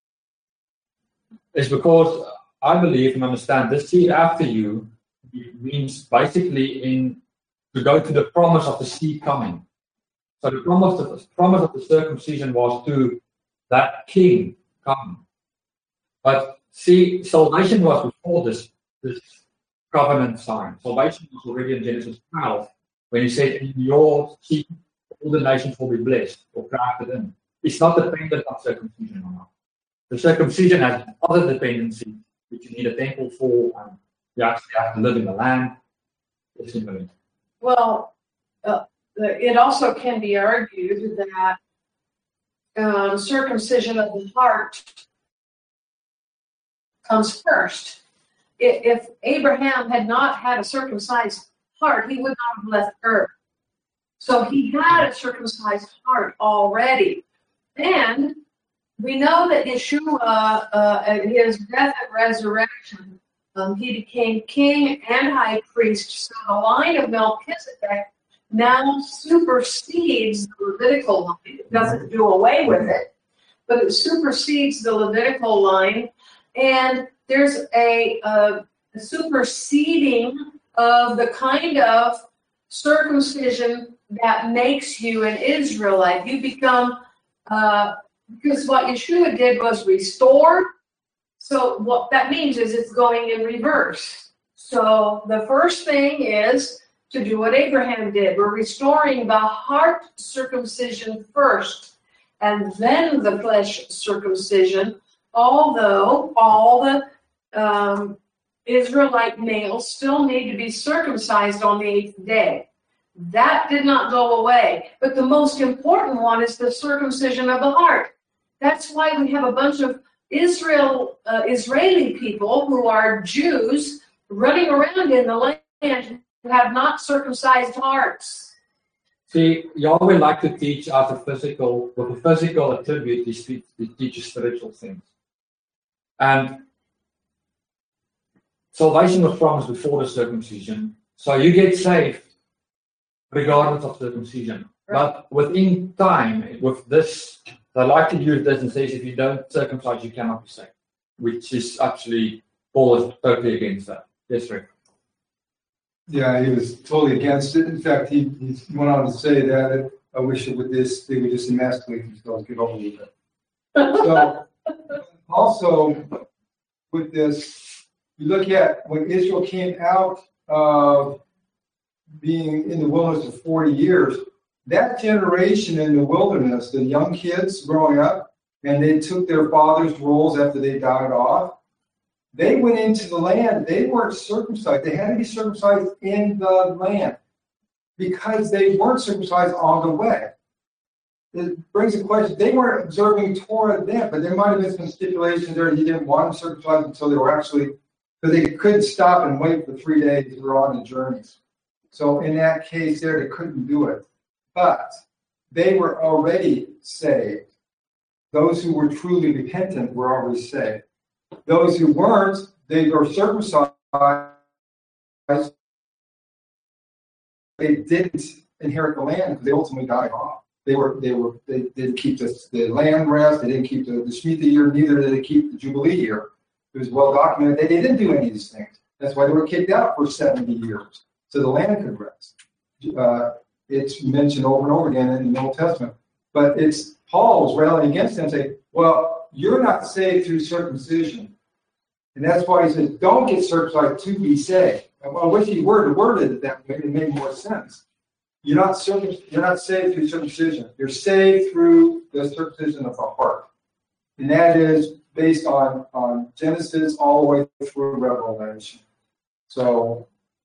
It's because I believe and understand this seed after you means basically in to go to the promise of the seed coming. So the promise of the promise of the circumcision was to that king come. But see, salvation was before this this covenant sign. Salvation was already in Genesis twelve when he said, "In your seed, all the nations will be blessed or crafted in." It's not dependent on circumcision or not. The circumcision has other dependencies, which you need a temple for, and you actually have to live in the land. It's similar. Well, uh, it also can be argued that um, circumcision of the heart comes first. If, if Abraham had not had a circumcised heart, he would not have left Earth. So he had a circumcised heart already. And we know that Yeshua, uh, at his death and resurrection, um, he became king and high priest. So the line of Melchizedek now supersedes the Levitical line. It doesn't do away with it, but it supersedes the Levitical line. And there's a, a, a superseding of the kind of circumcision that makes you an Israelite. You become, uh, because what Yeshua did was restore. So what that means is it's going in reverse. So the first thing is to do what Abraham did. We're restoring the heart circumcision first, and then the flesh circumcision, although all the um, Israelite males still need to be circumcised on the eighth day. That did not go away. But the most important one is the circumcision of the heart. That's why we have a bunch of Israel, uh, Israeli people who are Jews running around in the land who have not circumcised hearts. See, Yahweh like to teach us a physical, with a physical attribute, he, speaks, he teaches spiritual things. And salvation was promised before the circumcision, so you get saved regardless of circumcision. Right. But within time, with this, they like to use this and says if you don't circumcise, you cannot be saved, which is actually, Paul is totally against that. Yes, Rick. Yeah, he was totally against it. In fact, he, he went on to say that I wish it would this they would just emasculate themselves, get over with it. So also with this You look at when Israel came out of being in the wilderness for forty years, that generation in the wilderness, the young kids growing up, and they took their father's roles after they died off, they went into the land. They weren't circumcised. They had to be circumcised in the land because they weren't circumcised on the way. It brings a question. They weren't observing Torah then, but there might have been some stipulations there. He didn't want them circumcised until they were actually, because they couldn't stop and wait for three days. They were on the journeys. So in that case there, they couldn't do it. But they were already saved. Those who were truly repentant were already saved. Those who weren't, they were circumcised. They didn't inherit the land because they ultimately died off. They were they were they didn't keep the, the land rest. They didn't keep the, the Shemitah year. Neither did they keep the Jubilee year. It was well documented. They, they didn't do any of these things. That's why they were kicked out for seventy years, so the land could rest. Uh, it's mentioned over and over again in the Old Testament. But it's Paul was railing against them, saying, "Well, you're not saved through circumcision," and that's why he says, "Don't get circumcised to be saved." I wish he worded worded it that way. It made more sense. You're not circum- You're not saved through circumcision. You're saved through the circumcision of the heart, and that is based on on Genesis all the way through Revelation. So,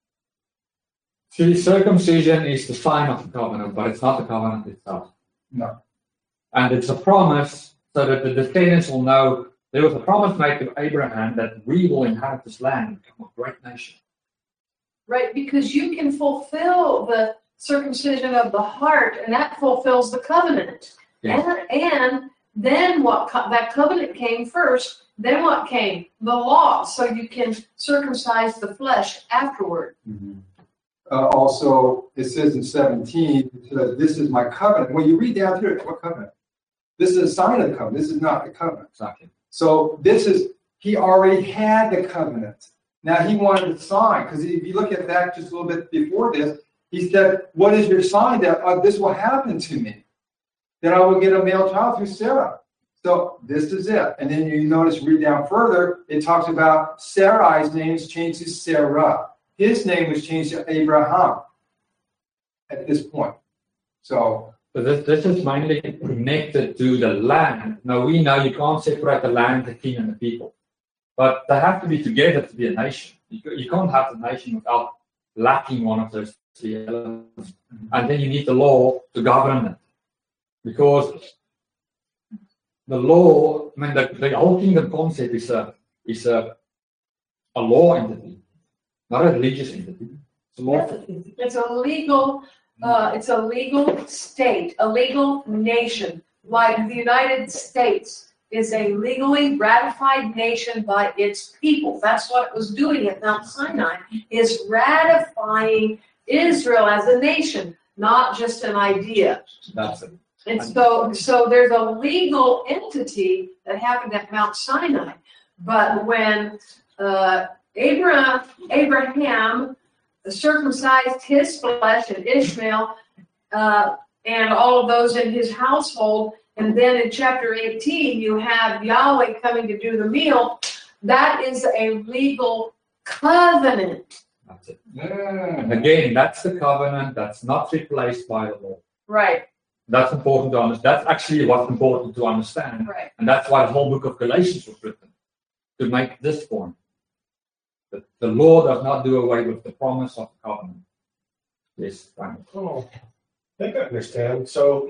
see, circumcision is the sign of the covenant, but it's not the covenant itself. No. And it's a promise so that the descendants will know there was a promise made to Abraham that we will inherit this land and become a great nation. Right, because you can fulfill the circumcision of the heart, and that fulfills the covenant. Yes. And, and then what? Co- that covenant came first. Then what came? The law. So you can circumcise the flesh afterward. Mm-hmm. Uh, also, it says in seventeen, it says, "This is my covenant." When you read down through it, what covenant? This is a sign of the covenant. This is not the covenant. Exactly. So this is, he already had the covenant. Now he wanted to sign, because if you look at that just a little bit before this, he said, "What is your sign that uh, this will happen to me? That I will get a male child through Sarah." So this is it. And then you notice, read down further, it talks about Sarai's name is changed to Sarah. His name was changed to Abraham at this point. So, So this, this is mainly connected to the land. Now we know you can't separate the land, the king, and the people. But they have to be together to be a nation. You, you can't have the nation without lacking one of those three elements. And then you need the law to govern it. Because the law, I mean, the, the whole kingdom concept is a, is a, a law entity, not a religious entity. It's a law entity. It's a legal, uh, it's a legal state, a legal nation, like the United States is a legally ratified nation by its people. That's what it was doing at Mount Sinai, is ratifying Israel as a nation, not just an idea. That's it. And so, so there's a legal entity that happened at Mount Sinai. But when uh, Abraham, Abraham circumcised his flesh and Ishmael uh, and all of those in his household, and then in chapter eighteen, you have Yahweh coming to do the meal, that is a legal covenant. That's it. yeah. And again, that's the covenant that's not replaced by the law. Right, That's important to understand. That's actually what's important to understand. right. And that's why the whole book of Galatians was written, to make this point. That the law does not do away with the promise of the covenant. Yes, fine. Oh, I think I understand. So,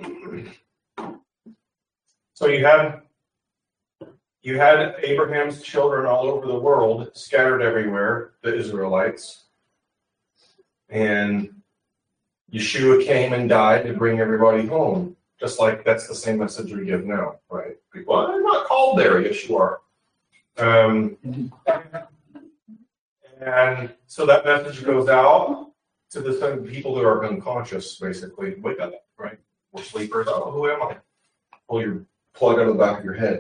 so you had you had Abraham's children all over the world, scattered everywhere, the Israelites, and Yeshua came and died to bring everybody home. Just like that's the same message we give now, right? People, I'm not called there. Yes, you are. Um, and so that message goes out to the same people that are unconscious, basically. Wake up, right? We're sleepers. Oh, who am I? Pull your plug out of the back of your head.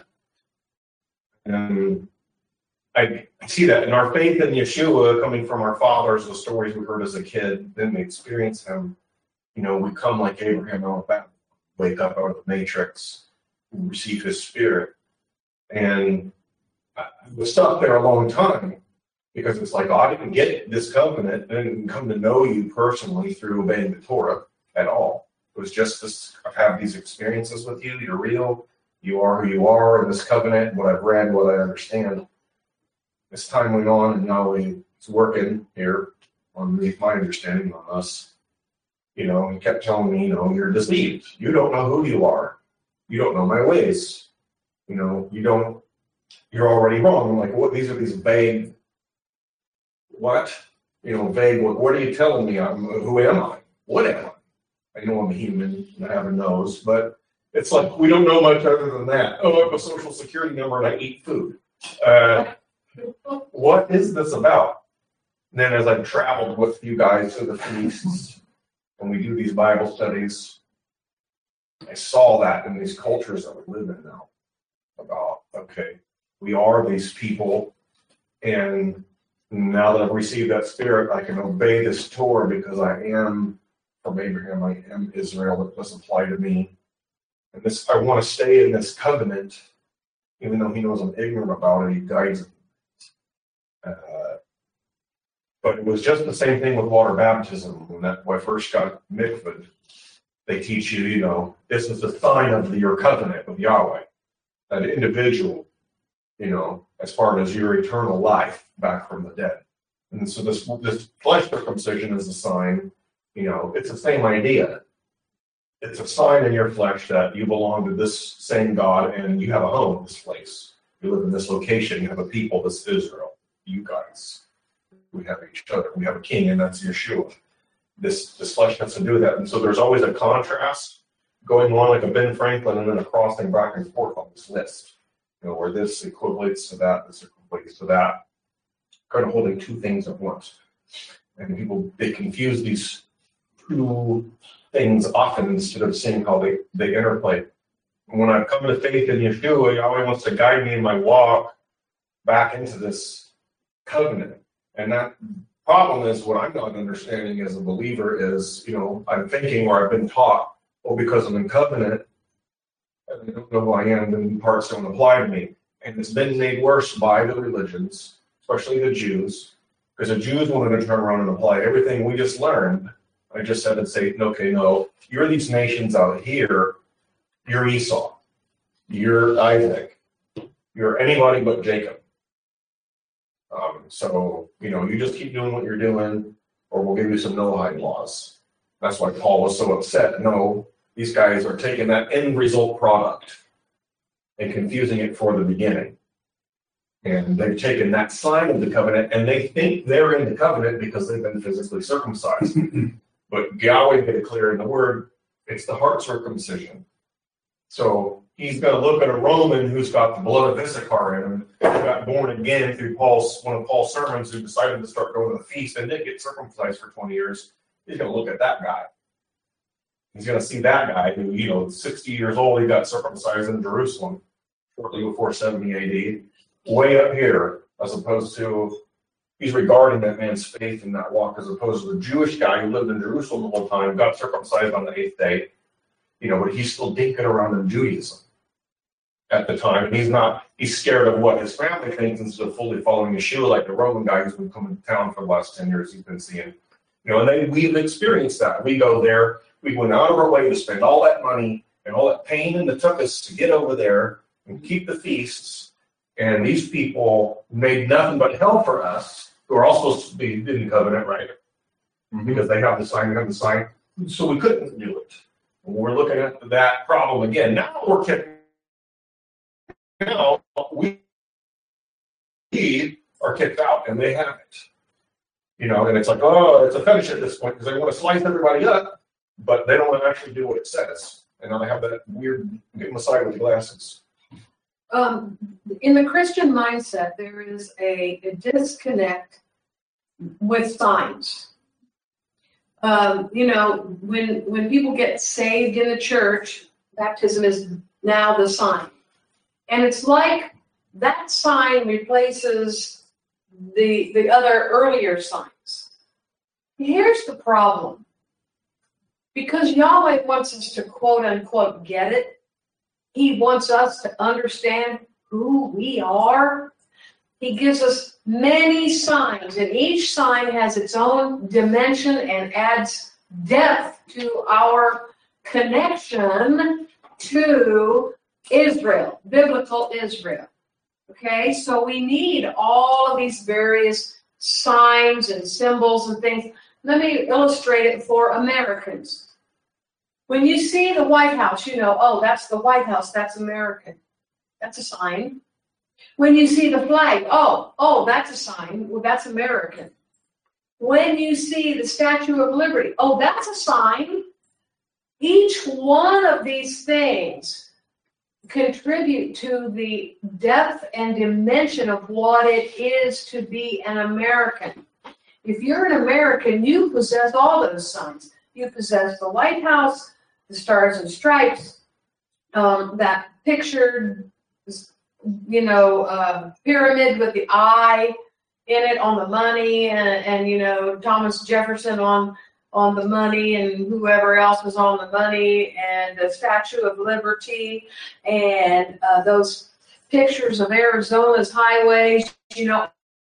And I see that in our faith in Yeshua, coming from our fathers, the stories we heard as a kid, then we experience him. You know, we come like Abraham out of that, wake up out of the matrix, receive his spirit. And I was stuck there a long time because it's like, oh, I didn't get this covenant. I didn't come to know you personally through obeying the Torah at all. It was just this, I've had these experiences with you. You're real. You are who you are in this covenant, what I've read, what I understand. As time went on and Yahweh is working here on my understanding on us, you know, he kept telling me, you know, you're deceived. You don't know who you are. You don't know my ways. You know, you don't, you're already wrong. I'm like, what? These are these vague, what? You know, vague, what, what are you telling me? I'm, who am I? What am I? I know I'm a human and I have a nose, but it's like, we don't know much other than that. Oh, I have a social security number and I eat food. Uh, what is this about? And then as I've traveled with you guys to the feasts and we do these Bible studies, I saw that in these cultures that we live in now. About, okay, we are these people, and now that I've received that spirit, I can obey this Torah because I am from Abraham, I am Israel. It does apply to me. And this, I want to stay in this covenant, even though he knows I'm ignorant about it, he guides me. Uh, but it was just the same thing with water baptism. When, that, when I first got mikvah, they teach you, you know, this is the sign of your covenant with Yahweh. That individual, you know, as far as your eternal life back from the dead. And so this this flesh circumcision is a sign, you know, it's the same idea. It's a sign in your flesh that you belong to this same God and you have a home, this place. You live in this location, you have a people, this Israel, you guys. We have each other. We have a king, and that's Yeshua. This, this flesh has to do that. And so there's always a contrast going on, like a Ben Franklin, and then a crossing back and forth on this list. You know, where this equates to that, this equates to that. Kind of holding two things at once. And people, they confuse these two things often instead of seeing how they, they interplay. And when I've come to faith in Yeshua, Yahweh wants to guide me in my walk back into this covenant. And that problem is what I'm not understanding as a believer is, you know, I'm thinking or I've been taught, well, because I'm in covenant, I don't know who I am, then parts don't apply to me. And it's been made worse by the religions, especially the Jews, because the Jews wanted to turn around and apply everything we just learned. I just said to say, okay, no, you're these nations out here, you're Esau, you're Isaac, you're anybody but Jacob. Um, so, you know, you just keep doing what you're doing, or we'll give you some Noahide laws. That's why Paul was so upset. No, these guys are taking that end result product and confusing it for the beginning. And they've taken that sign of the covenant, and they think they're in the covenant because they've been physically circumcised. But Yahweh made it clear in the word, it's the heart circumcision. So he's going to look at a Roman who's got the blood of Issachar in him, who got born again through Paul's one of Paul's sermons, who decided to start going to the feast and didn't get circumcised for twenty years. He's going to look at that guy. He's going to see that guy who, you know, sixty years old, he got circumcised in Jerusalem shortly before seventy A D, way up here, as opposed to, he's regarding that man's faith in that walk as opposed to the Jewish guy who lived in Jerusalem the whole time, got circumcised on the eighth day, you know, but he's still dinking around in Judaism at the time. And he's not, he's scared of what his family thinks instead of fully following Yeshua, like the Roman guy who's been coming to town for the last ten years he's been seeing. You know, and then we've experienced that. We go there, we went out of our way to spend all that money and all that pain and it took us to get over there and keep the feasts. And these people made nothing but hell for us, who are all supposed to be in the covenant, right? Mm-hmm. Because they have the sign, they have the sign. So we couldn't do it. And we're looking at that problem again. Now we're kicked. Now we are kicked out, and they haven't. You know, and it's like, oh, it's a fetish at this point because they want to slice everybody up, but they don't want to actually do what it says. And I have that weird Messiah with glasses. Um, in the Christian mindset, there is a, a disconnect with signs. Um, you know, when when people get saved in the church, baptism is now the sign. And it's like that sign replaces the the other earlier signs. Here's the problem. Because Yahweh wants us to quote unquote get it, he wants us to understand who we are. He gives us many signs, and each sign has its own dimension and adds depth to our connection to Israel, biblical Israel. Okay, so we need all of these various signs and symbols and things. Let me illustrate it for Americans. When you see the White House, you know, oh, that's the White House, that's American. That's a sign. When you see the flag, oh, oh, that's a sign, well, that's American. When you see the Statue of Liberty, oh, that's a sign. Each one of these things contribute to the depth and dimension of what it is to be an American. If you're an American, you possess all those signs. You possess the White House, the Stars and Stripes, um, that pictured, you know, uh, pyramid with the eye in it on the money, and, and you know, Thomas Jefferson on on the money, and whoever else was on the money, and the Statue of Liberty, and uh, those pictures of Arizona's highways, you know,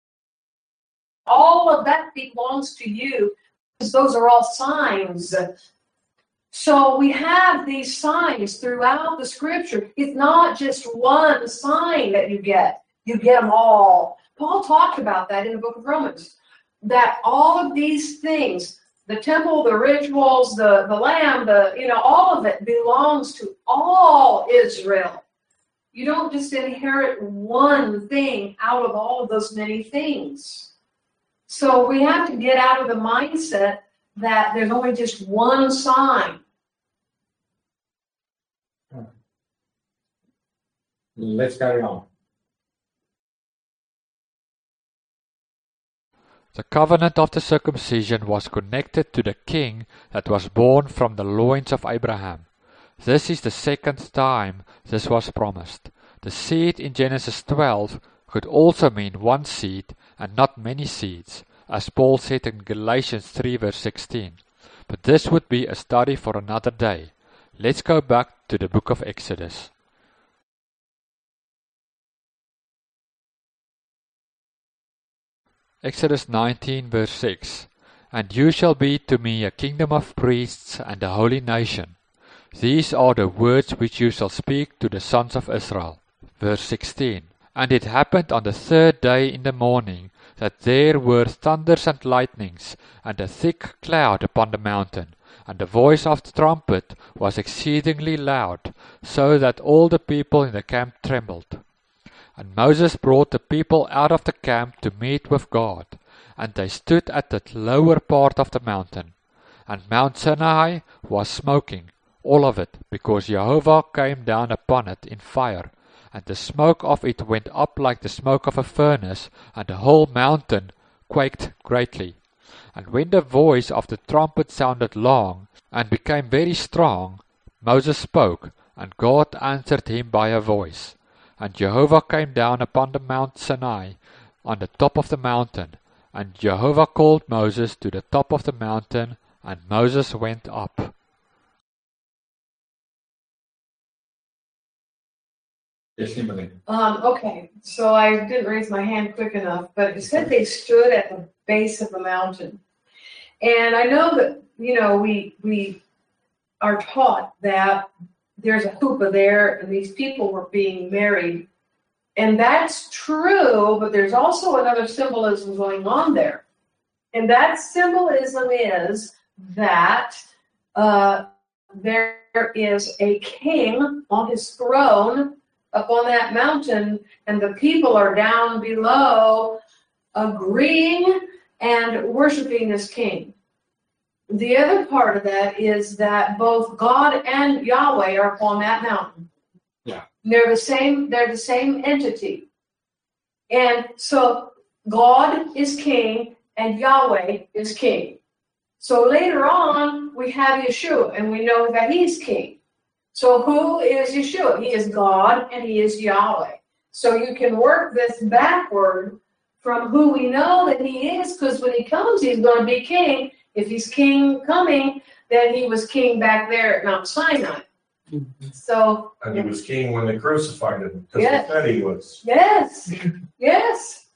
all of that belongs to you, because those are all signs. So we have these signs throughout the scripture. It's not just one sign that you get. You get them all. Paul talked about that in the book of Romans, that all of these things, the temple, the rituals, the, the lamb, the, you know, all of it belongs to all Israel. You don't just inherit one thing out of all of those many things. So we have to get out of the mindset that there's only just one sign. Let's carry on. The covenant of the circumcision was connected to the king that was born from the loins of Abraham. This is the second time this was promised. The seed in Genesis twelve could also mean one seed and not many seeds, as Paul said in Galatians three verse sixteen. But this would be a study for another day. Let's go back to the book of Exodus. Exodus nineteen verse six. And you shall be to me a kingdom of priests and a holy nation. These are the words which you shall speak to the sons of Israel. Verse sixteen. And it happened on the third day in the morning that there were thunders and lightnings, and a thick cloud upon the mountain, and the voice of the trumpet was exceedingly loud, so that all the people in the camp trembled. And Moses brought the people out of the camp to meet with God, and they stood at the lower part of the mountain. And Mount Sinai was smoking, all of it, because Jehovah came down upon it in fire, and the smoke of it went up like the smoke of a furnace, and the whole mountain quaked greatly. And when the voice of the trumpet sounded long, and became very strong, Moses spoke, and God answered him by a voice. And Jehovah came down upon the Mount Sinai, on the top of the mountain. And Jehovah called Moses to the top of the mountain, and Moses went up. Yes, Emily. Um, okay, so I didn't raise my hand quick enough, but it said they stood at the base of the mountain. And I know that, you know, we we are taught that there's a chuppah there, and these people were being married. And that's true, but there's also another symbolism going on there. And that symbolism is that uh, there is a king on his throne up on that mountain, and the people are down below agreeing and worshiping this king. The other part of that is that both God and Yahweh are upon that mountain. Yeah. They're the same, they're the same entity. And so God is king and Yahweh is king. So later on we have Yeshua, and we know that he's king. So who is Yeshua? He is God and he is Yahweh. So you can work this backward from who we know that he is, because when he comes, he's going to be king. If he's king coming, then he was king back there at Mount Sinai. So, And he was king when they crucified him, because Yes. they said he was. yes, yes.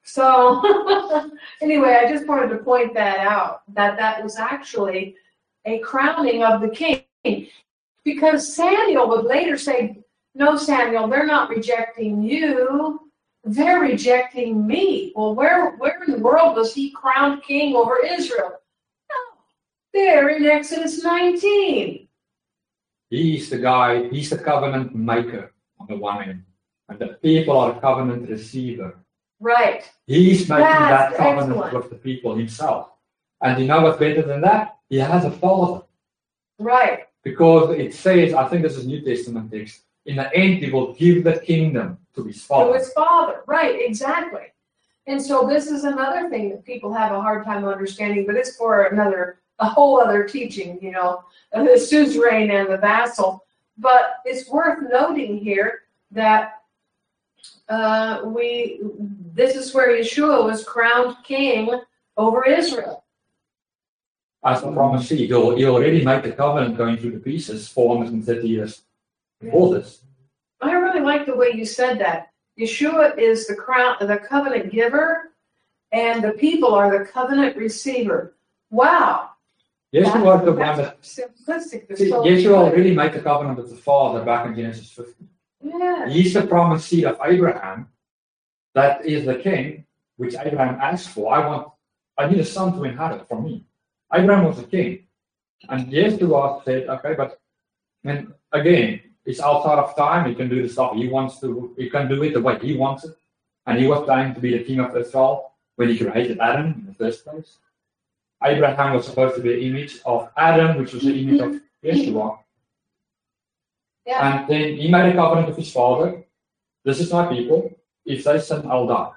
So anyway, I just wanted to point that out, that that was actually a crowning of the king. Because Samuel would later say, no, Samuel, they're not rejecting you. They're rejecting me. Well, where, where in the world was he crowned king over Israel? No, there in Exodus nineteen. He's the guy, he's the covenant maker on the one hand, and the people are the covenant receiver. Right. He's making That's that covenant excellent. with the people himself. And you know what's better than that? He has a father. Right. Because it says, I think this is New Testament text, in the end he will give the kingdom to his To father. his father. Right, exactly. And so this is another thing that people have a hard time understanding, but it's for another, a whole other teaching, you know, the suzerain and the vassal. But it's worth noting here that uh, we, this is where Yeshua was crowned king over Israel. As the promise he, he already made the covenant going through the pieces four hundred thirty years before this. I really like the way you said that. Yeshua is the crown, the covenant giver, and the people are the covenant receiver. Wow. Yeshua was the one that, That's simplistic. but see, so Yeshua good. already made the covenant with the father back in Genesis fifteen. Yeah. He's the promised seed of Abraham. That is the king, which Abraham asked for. I want, I need a son to inherit from me. Abraham was a king. And Yeshua said, okay, but and again, it's outside of time. He can do the stuff he wants to. He can do it the way he wants it. And he was trying to be the king of Israel when he created Adam in the first place. Abraham was supposed to be an image of Adam, which was the image of Yeshua. Yeah. And then he made a covenant with his father. This is my people. If they sin, I'll die.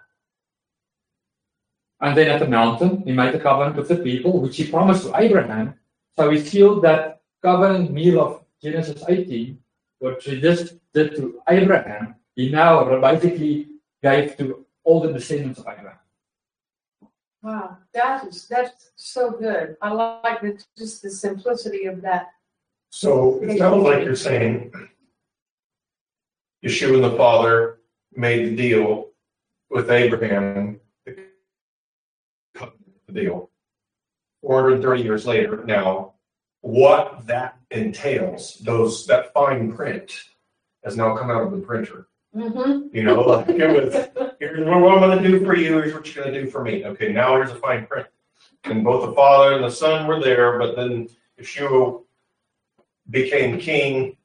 And then at the mountain, he made a covenant with the people, which he promised to Abraham. So he sealed that covenant meal of Genesis eighteen, which he just did to Abraham. He now basically gave to all the descendants of Abraham. Wow, that is that's so good. I like the, just the simplicity of that. So it sounds like you're saying Yeshua and the Father made the deal with Abraham, the deal. four hundred thirty years later, now, what that entails, those that fine print, has now come out of the printer. Mm-hmm. You know, like it was, here's what I'm going to do for you, here's what you're going to do for me. Okay, now here's a fine print. And both the Father and the Son were there, but then Yeshua became king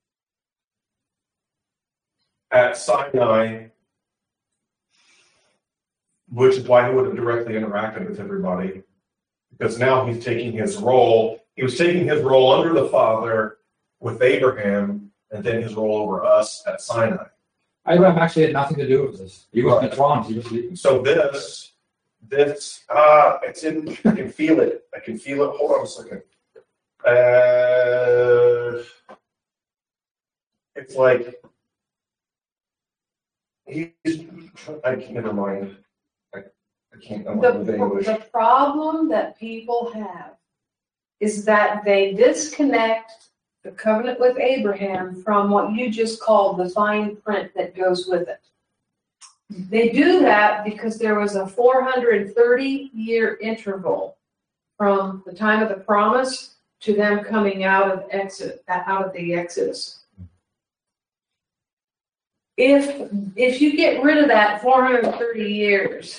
at Sinai, which is why he would have directly interacted with everybody. Because now he's taking his role, he was taking his role under the Father with Abraham, and then his role over us at Sinai. Abraham actually had nothing to do with this. He was Right. in a trance. He was sleeping. So this, this, ah, it's in, I can feel it. I can feel it. Hold on a second. Uh, it's like, he's, I can't, never mind. I, I can't, I'm The, not with English. the problem that people have is that they disconnect the covenant with Abraham from what you just called the fine print that goes with it. They do that because there was a four hundred thirty year interval from the time of the promise to them coming out of exit, out of the Exodus. If if you get rid of that four hundred thirty years,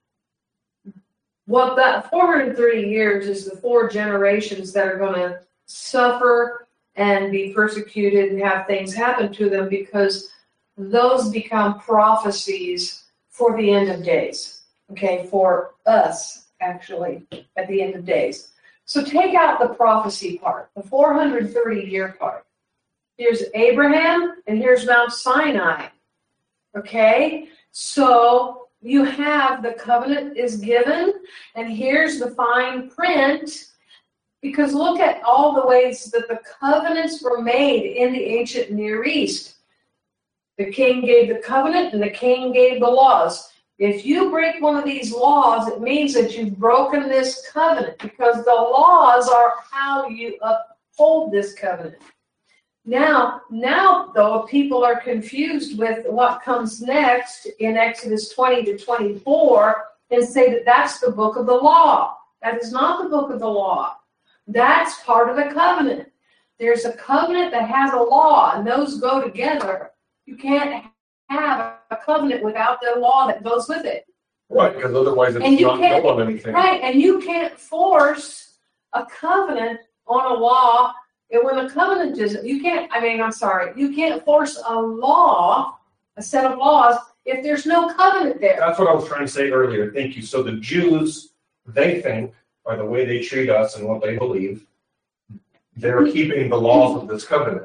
what that four hundred thirty years is the four generations that are going to suffer and be persecuted and have things happen to them, because those become prophecies for the end of days. Okay, for us, actually, at the end of days. So take out the prophecy part, the four hundred thirty year part. Here's Abraham and here's Mount Sinai. Okay, so you have the covenant is given, and here's the fine print, because look at all the ways that the covenants were made in the ancient Near East. The king gave the covenant and the king gave the laws. If you break one of these laws, it means that you've broken this covenant, because the laws are how you uphold this covenant. Now, now though, people are confused with what comes next in Exodus twenty to twenty-four and say that that's the book of the law. That is not the book of the law. That's part of the covenant. There's a covenant that has a law, and those go together. You can't have a covenant without the law that goes with it. Right, because otherwise And it's you not can't- going anything. Right, and you can't force a covenant on a law. And when a covenant is, you can't, I mean, I'm sorry, you can't force a law, a set of laws, if there's no covenant there. That's what I was trying to say earlier. Thank you. So the Jews, they think, by the way they treat us and what they believe, they're keeping the laws of this covenant.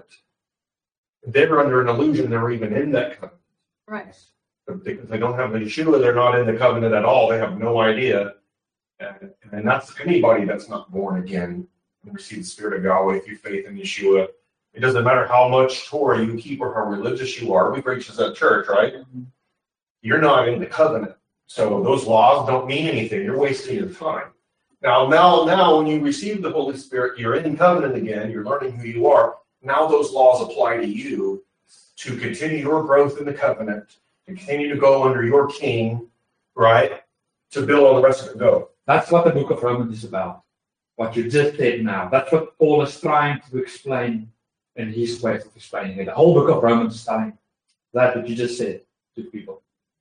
They're under an illusion they're even in that covenant. Right. Because they don't have the Yeshua, they're not in the covenant at all. They have no idea. And, and that's anybody that's not born again and receive the Spirit of Yahweh through faith in Yeshua. It doesn't matter how much Torah you keep or how religious you are. We preach this at church, right? You're not in the covenant. So those laws don't mean anything. You're wasting your time. Now, now, now, when you receive the Holy Spirit, you're in covenant again. You're learning who you are. Now those laws apply to you to continue your growth in the covenant, to continue to go under your king, right? To build on the rest of it go. That's what the book of Romans is about. What you just said now. That's what Paul is trying to explain in his way of explaining it. The whole book of Romans is telling that what you just said to people.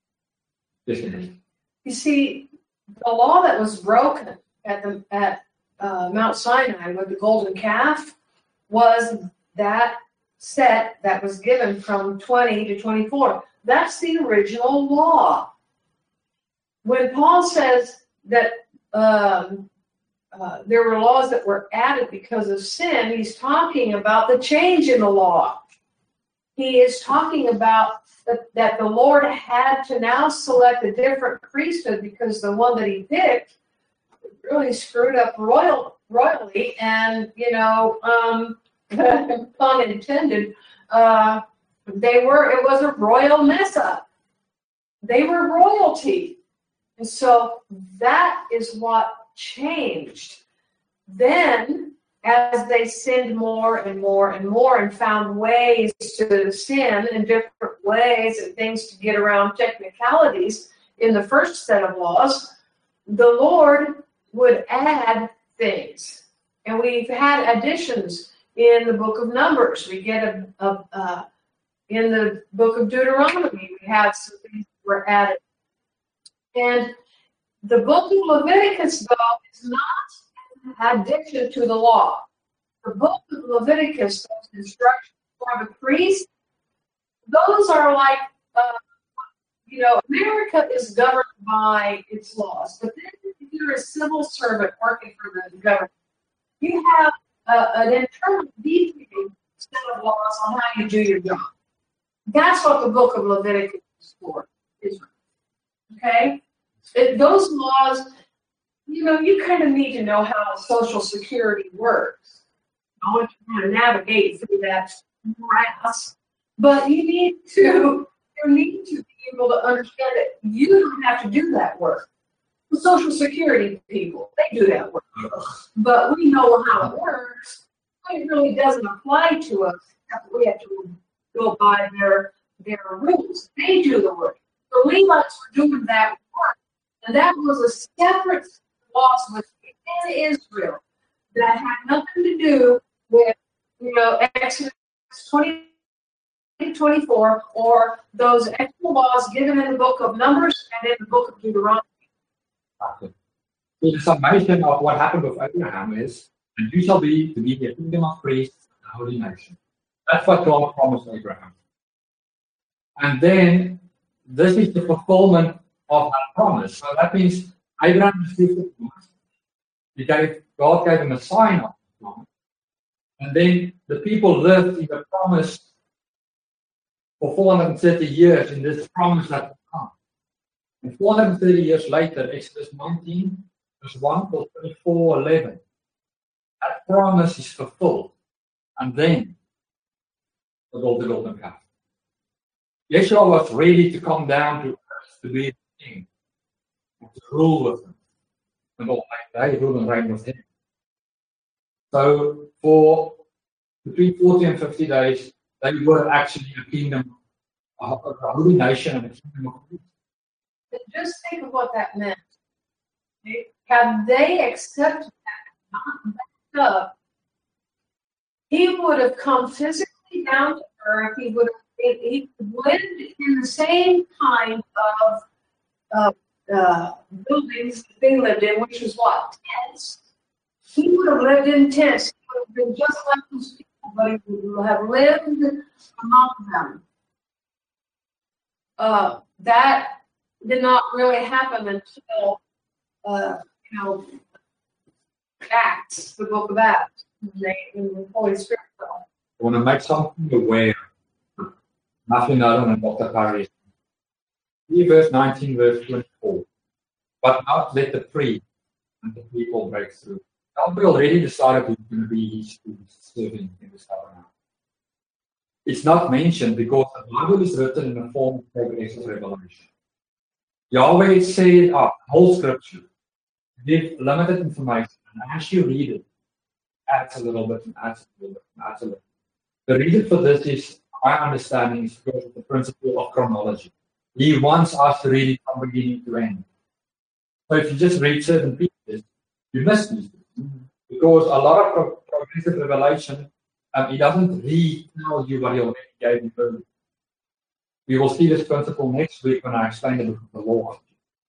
Just in You see, the law that was broken at the at uh, Mount Sinai with the golden calf was that set that was given from twenty to twenty-four. That's the original law. When Paul says that um, uh, there were laws that were added because of sin, he's talking about the change in the law. He is talking about that, that the Lord had to now select a different priesthood because the one that he picked really screwed up royal, royally, and, you know, um, pun intended, uh, they were, it was a royal mess up. They were royalty. And so that is what changed. Then, as they sinned more and more and more and found ways to sin in different ways and things to get around technicalities in the first set of laws, the Lord would add things. And we've had additions in the book of Numbers. We get a, a, a in the book of Deuteronomy, we have some things that were added. And the book of Leviticus, though, is not an addition to the law. The book of Leviticus, those instructions for the priest, those are like, uh, you know, America is governed by its laws. But then if you're a civil servant working for the government, you have uh, an internal detailed set of laws on how you do your job. That's what the book of Leviticus is for, Israel. Okay? It, those laws, you know, you kind of need to know how Social Security works. I want you to navigate through that morass. But you need to, you need to be able to understand that you don't have to do that work. The Social Security people, they do that work. But we know how it works. It really doesn't apply to us. We have to go by their their rules. They do the work. The Levites were doing that work. And that was a separate laws within Israel that had nothing to do with, you know, Exodus twenty to twenty-four or those extra laws given in the book of Numbers and in the book of Deuteronomy. So the summation of what happened with Abraham is, and you shall be to be a kingdom of priests, a holy nation. That's what God promised Abraham. And then this is the fulfillment of that promise. So that means Abraham received the promise. He gave, God gave him a sign of the promise. And then the people lived in the promise for four hundred thirty years in this promise that would come. And four hundred thirty years later, Exodus nineteen, verse one till twenty-four, eleven. That promise is fulfilled. And then the golden, golden calf. Yeshua was ready to come down to earth to be the king, to rule with him. And all they rule and reign with him. So for between forty and fifty days, they were actually a kingdom, a, a holy nation and a kingdom of priests. But just think of what that meant. Had they accepted that, not backed up, he would have come physically down to earth. He would have he lived in the same kind of uh, uh, buildings that they lived in, which was what? Tents. He would have lived in tents. He would have been just like those people, but he would have lived among them. Uh, that did not really happen until, uh, you know, Acts, the book of Acts, when the Holy Spirit fell. I want to make something aware. Nothing other than Doctor Parry. Verse nineteen, verse twenty-four. But not let the priest and the people break through. Now we already decided who's going to be his serving in this tabernacle. It's not mentioned because the Bible is written in the form of progressive revelation. Yahweh said, oh, whole scripture, give limited information, and as you read it, adds a little bit and adds a little bit and adds a little bit. The reason for this is, my understanding is because of the principle of chronology. He wants us to read it from beginning to end. So if you just read certain pieces, you miss these things. Because a lot of pro- progressive revelation, um, he doesn't re-tell you what he already gave you earlier. We will see this principle next week when I explain the book of the law.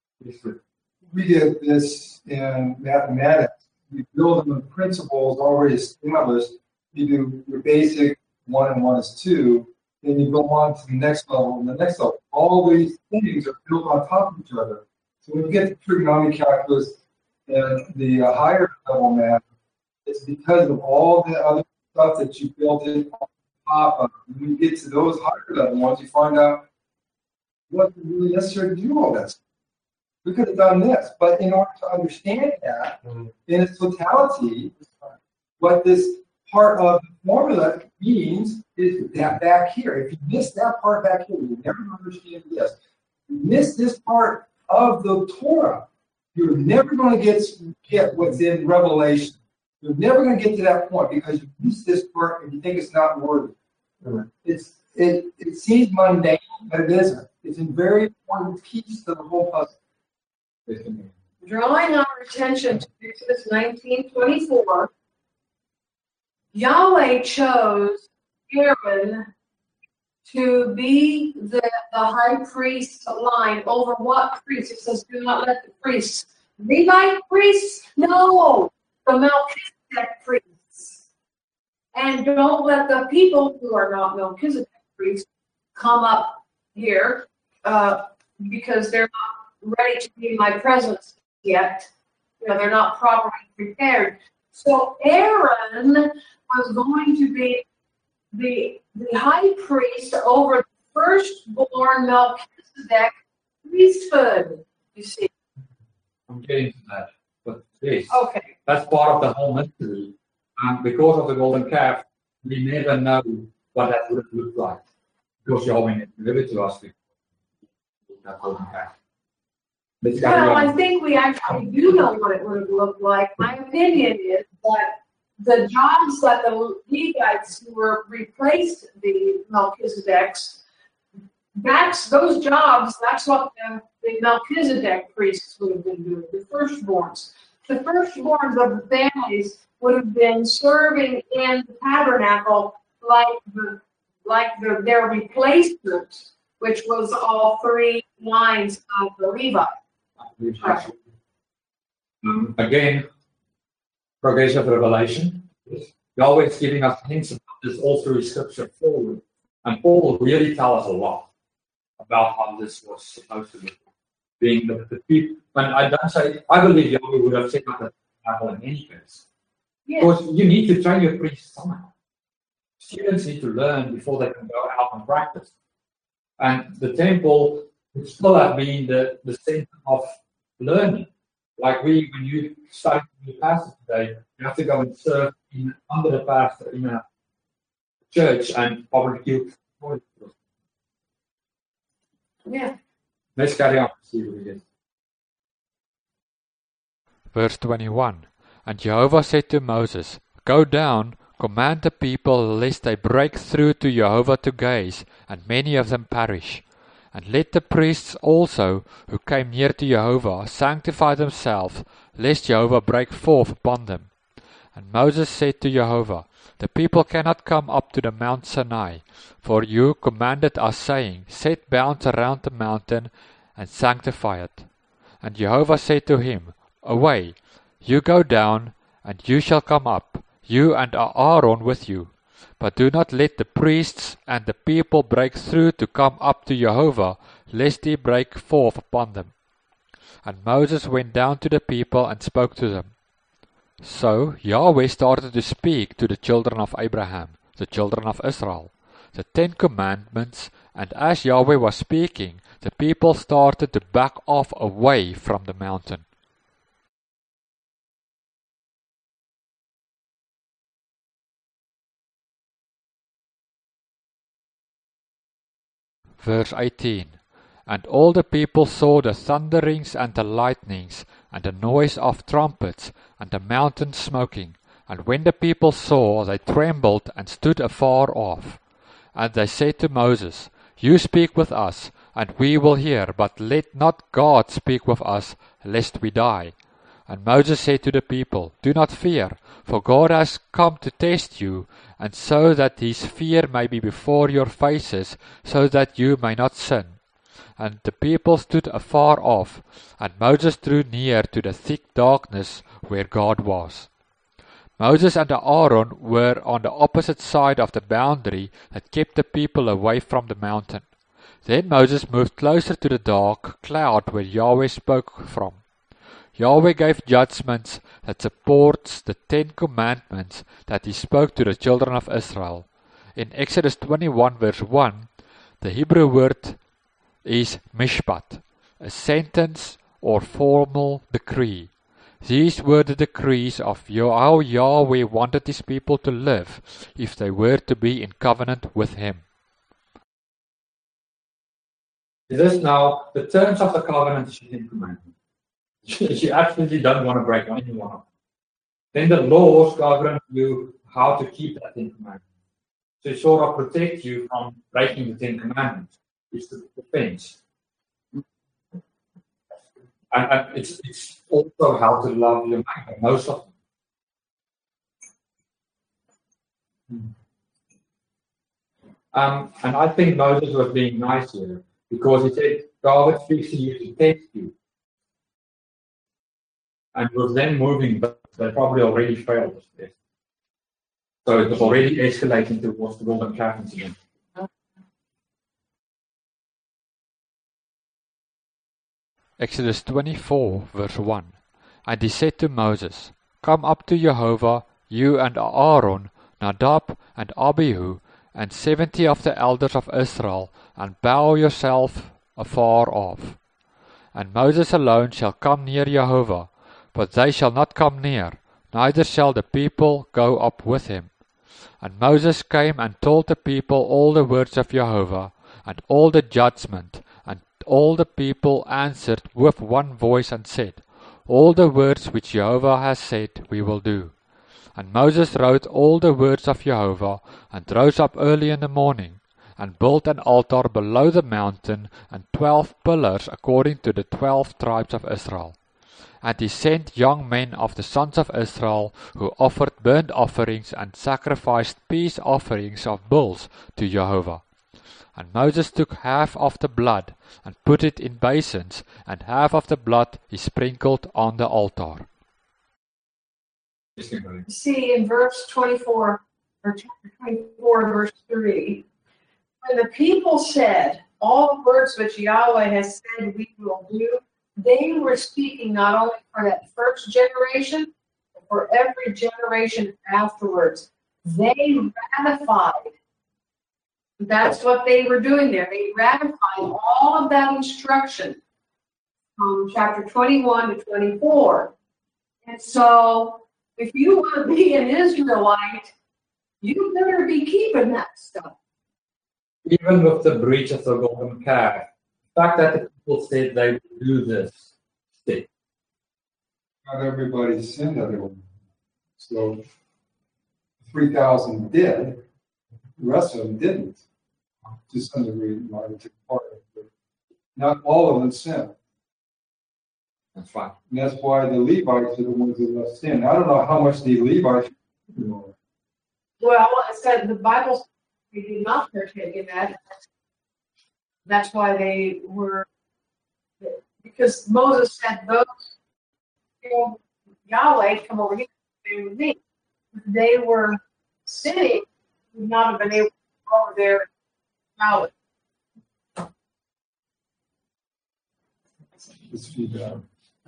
We did this in mathematics. We build on principles already established. You do your basic one and one is two, then you go on to the next level and the next level. All these things are built on top of each other. So when you get to trigonometry calculus and the uh, higher level math, it's because of all the other stuff that you built in on top of. When you get to those higher level ones, you find out what's really necessary to do all that stuff. We could have done this, but in order to understand that mm-hmm. in its totality, what this part of the formula means is that back here. If you miss that part back here, you never understand this. You miss this part of the Torah, you're never going to get, get what's in Revelation. You're never going to get to that point because you miss this part and you think it's not worthy. Mm-hmm. It's it it seems mundane, but it isn't. It's a very important piece to the whole puzzle. Drawing our attention to Exodus nineteen twenty-four, Yahweh chose Aaron to be the, the high priest line over what priest? It says, do not let the priests, Levite priests? No, the Melchizedek priests. And don't let the people who are not Melchizedek priests come up here uh, because they're not ready to be in my presence yet. You know, they're not properly prepared. So Aaron was going to be the, the high priest over the firstborn Melchizedek priesthood, you see. I'm getting to that. But yes, okay. That's part of the whole mystery. And because of the golden calf, we never know what that would look like. Because Yahweh never gave it to us before that golden calf. Well, I think we actually do know what it would have looked like. My opinion is that the jobs that the Levites who were replaced the Melchizedeks, that's those jobs, that's what the, the Melchizedek priests would have been doing, the firstborns. The firstborns of the families would have been serving in the tabernacle like the like the, their replacement, which was all three lines of the Levite. Right. Um, again, progressive revelation. Yahweh is giving us hints about this all through Scripture forward. And Paul will really tell us a lot about how this was supposed to be. Being the, the people, and I don't say, I believe Yahweh would have set up a tabernacle in any case. Yes. Because you need to train your priests somehow. Students need to learn before they can go out and practice. And the temple would still have been the, the center of learning. Like we, when you study the pastor today, you have to go and serve in, under the pastor in a church and probably give. Yeah. Let's carry on. See what we get. Verse twenty-one. And Jehovah said to Moses, Go down, Command the people lest they break through to Jehovah to gaze, and many of them perish. And let the priests also, who came near to Jehovah, sanctify themselves, lest Jehovah break forth upon them. And Moses said to Jehovah, The people cannot come up to the Mount Sinai, for you commanded us, saying, Set bounds around the mountain, and sanctify it. And Jehovah said to him, Away, you go down, and you shall come up, you and Aaron with you. But do not let the priests and the people break through to come up to Jehovah, lest he break forth upon them. And Moses went down to the people and spoke to them. So Yahweh started to speak to the children of Abraham, the children of Israel, the Ten Commandments, and as Yahweh was speaking, the people started to back off away from the mountain. Verse eighteen. And all the people saw the thunderings and the lightnings, and the noise of trumpets, and the mountain smoking. And when the people saw, they trembled and stood afar off. And they said to Moses, You speak with us, and we will hear, but let not God speak with us, lest we die. And Moses said to the people, Do not fear, for God has come to test you, and so that his fear may be before your faces, so that you may not sin. And the people stood afar off, and Moses drew near to the thick darkness where God was. Moses and Aaron were on the opposite side of the boundary that kept the people away from the mountain. Then Moses moved closer to the dark cloud where Yahweh spoke from. Yahweh gave judgments that supports the Ten Commandments that he spoke to the children of Israel. In Exodus twenty-one verse one, the Hebrew word is mishpat, a sentence or formal decree. These were the decrees of how Yahweh wanted his people to live if they were to be in covenant with him. This now, the terms of the covenant is the Ten Commandments. You absolutely don't want to break any one of them. Then the laws govern you how to keep that Ten Commandments. So it sort of protect you from breaking the Ten Commandments. It's the defense. And, and it's, it's also how to love your neighbor, most of them. Um, and I think Moses was being nice here because he said, God speaks to you to test you. And was then moving, but they probably already failed this test. So it was already escalating towards the golden calf incident. Exodus twenty-four verse one. And he said to Moses, Come up to Jehovah, you and Aaron, Nadab and Abihu, and seventy of the elders of Israel, and bow yourself afar off. And Moses alone shall come near Jehovah, but they shall not come near, neither shall the people go up with him. And Moses came and told the people all the words of Jehovah, and all the judgment, and all the people answered with one voice and said, All the words which Jehovah has said we will do. And Moses wrote all the words of Jehovah, and rose up early in the morning, and built an altar below the mountain, and twelve pillars according to the twelve tribes of Israel. And he sent young men of the sons of Israel, who offered burnt offerings and sacrificed peace offerings of bulls to Jehovah. And Moses took half of the blood, and put it in basins, and half of the blood he sprinkled on the altar. See in verse twenty-four, or chapter twenty-four, verse three, when the people said, All the words which Yahweh has said we will do, they were speaking not only for that first generation, but for every generation afterwards. They ratified. That's what they were doing there. They ratified all of that instruction from chapter twenty-one to twenty-four. And so, if you want to be an Israelite, you better be keeping that stuff. Even with the breach of the golden calf, the fact that the people said they would do this, stick. Not everybody sinned everyone. So three thousand did. The rest of them didn't. To some degree, Martin took part of it. But not all of them sinned. That's right. And that's why the Levites are the ones that left sin. I don't know how much the Levites know. Well, it said the Bible, we did not partake in that. That's why they were, because Moses said, those, you know, Yahweh, come over here, stay with me. If they were sinning, we would not have been able to go over there. Yahweh. Let's feed that.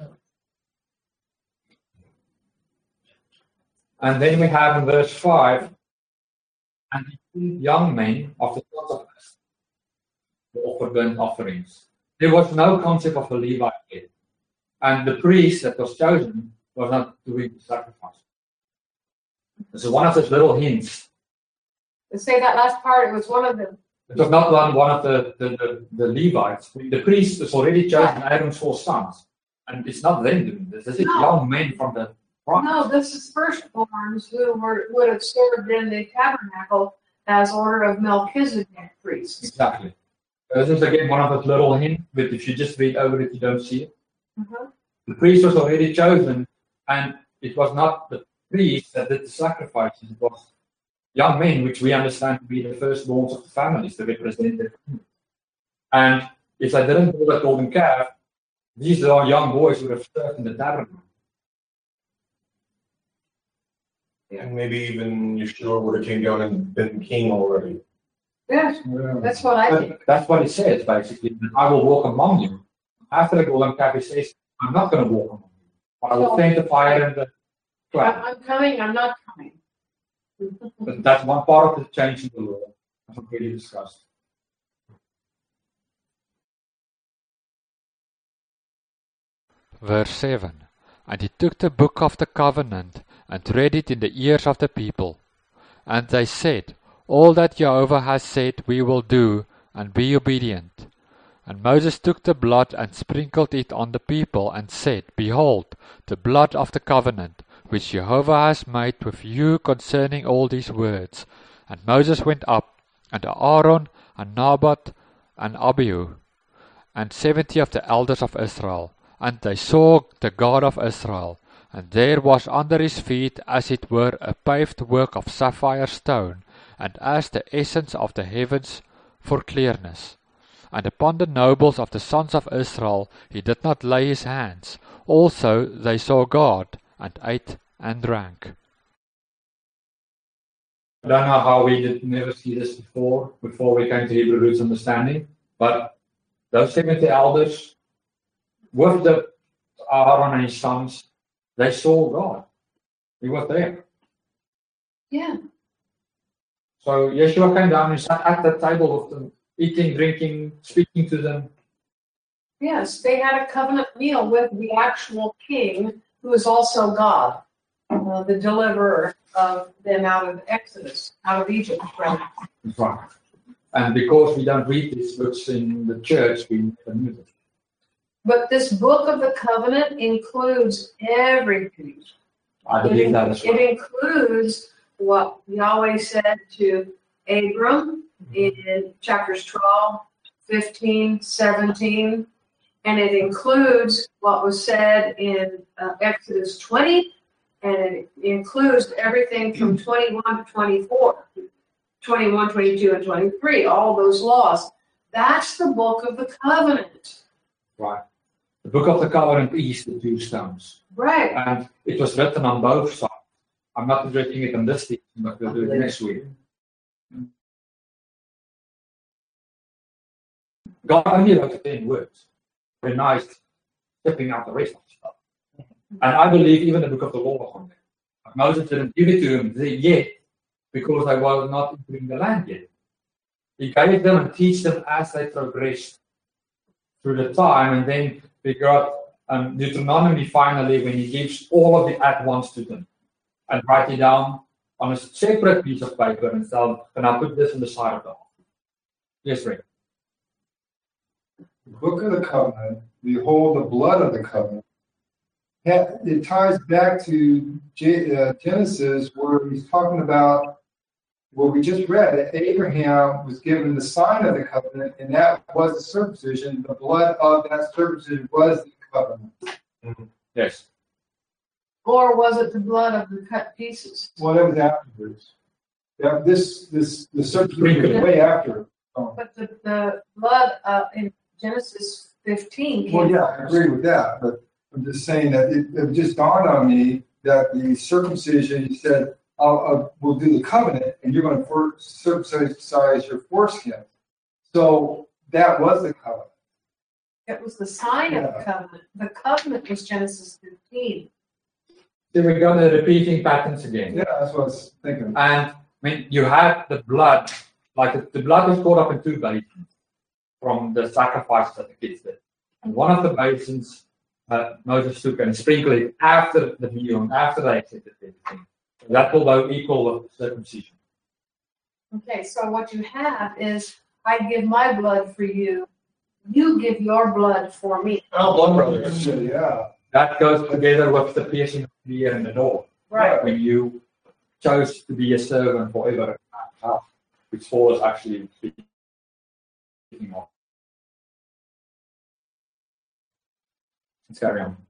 And then we have in verse five, and the young men of the sons of Israel to offer burnt offerings. There was no concept of a Levite yet. And the priest that was chosen was not doing the sacrifice. This is one of those little hints. To say that last part, it was one of them. It was not one, one of the, the, the, the Levites. The priest is already chosen Aaron's four sons. And it's not them doing this. This is No. young men from the province. No, this is firstborns who were, would have served in the tabernacle as order of Melchizedek priests. Exactly. This is again one of those little hints, but if you just read over it, you don't see it. Mhm. The priest was already chosen, and it was not the priest that did the sacrifices, it was young men, which we understand to be the firstborns of the families, to represent their family. And if they didn't build a golden calf, these are young boys would have served in the tabernacle. And maybe even Yeshua would have came down and been king already. Yes, Yeah. that's what I think. But that's what it says, basically, that I will walk among you. After the golden calf, he says, I'm not going to walk among you, but I will send the fire and the I'm, cloud. I'm coming, I'm not coming. But that's one part of the change in the law, as we already discussed. Verse seven. And he took the book of the covenant and read it in the ears of the people. And they said, All that Jehovah has said we will do, and be obedient. And Moses took the blood and sprinkled it on the people, and said, Behold, the blood of the covenant, which Jehovah has made with you concerning all these words. And Moses went up, and Aaron, and Nabat, and Abihu, and seventy of the elders of Israel. And they saw the God of Israel, and there was under his feet as it were a paved work of sapphire stone, and as the essence of the heavens for clearness. And upon the nobles of the sons of Israel he did not lay his hands. Also they saw God, and ate and drank. I don't know how we did never see this before, before we came to Hebrew Roots Understanding, but those seventy elders, with the Aaron and his sons, they saw God. He was there. Yeah. So Yeshua came down and sat at the table with them, eating, drinking, speaking to them. Yes, they had a covenant meal with the actual king, who is also God, uh, the deliverer of them out of Exodus, out of Egypt. Right? That's right. And because we don't read these books in the church, we never knew this. But this book of the covenant includes everything. I believe that as well. It includes what Yahweh said to Abram in chapters twelve, fifteen, seventeen, and it includes what was said in uh, Exodus twenty, and it includes everything from twenty-one to twenty-four, twenty-one, twenty-two, and twenty-three, all those laws. That's the book of the covenant. Right. The book of the covenant is the two stones. Right. And it was written on both sides. I'm not addressing it on this teaching, but we'll do it next week. God only wrote ten words. Very nice, stripping out the rest of the stuff. And I believe even the book of the law was on there. But Moses didn't give it to him yet because they were not entering the land yet. He gave them and teach them as they progressed through the time, and then we got um, Deuteronomy finally when he gives all of it at once to them and write it down on a separate piece of paper and tell, can I put this on the side of the altar? Yes, Rick. The book of the covenant, behold the blood of the covenant, ha- it ties back to J- uh, Genesis, where he's talking about what we just read, that Abraham was given the sign of the covenant, and that was the circumcision. The blood of that circumcision was the covenant. Yes. Or was it the blood of the cut pieces? Well, that was afterwards. Yeah, this, this, the circumcision was way after. Oh. But the, the blood uh, in Genesis fifteen came Well, yeah, I first. agree with that, but I'm just saying that it, it just dawned on me that the circumcision, he said, I'll, I'll, we'll do the covenant, and you're going to circumcise your foreskin. So that was the covenant. It was the sign of the Yeah. covenant. The covenant was Genesis fifteen. So we're going to repeating patterns again. Yeah, that's what I was thinking. And I mean, you had the blood, like the, the blood was caught up in two basins from the sacrifice that the kids did. And one of the basins, uh, Moses took and sprinkled it after the meal and after they accepted everything. That will though equal the circumcision. Okay, so what you have is I give my blood for you. You give your blood for me. Oh, blood brothers. Yeah. That goes together with the piercing of the ear in the door. Right. When you chose to be a servant forever, which Paul is actually speaking of. Let's carry on.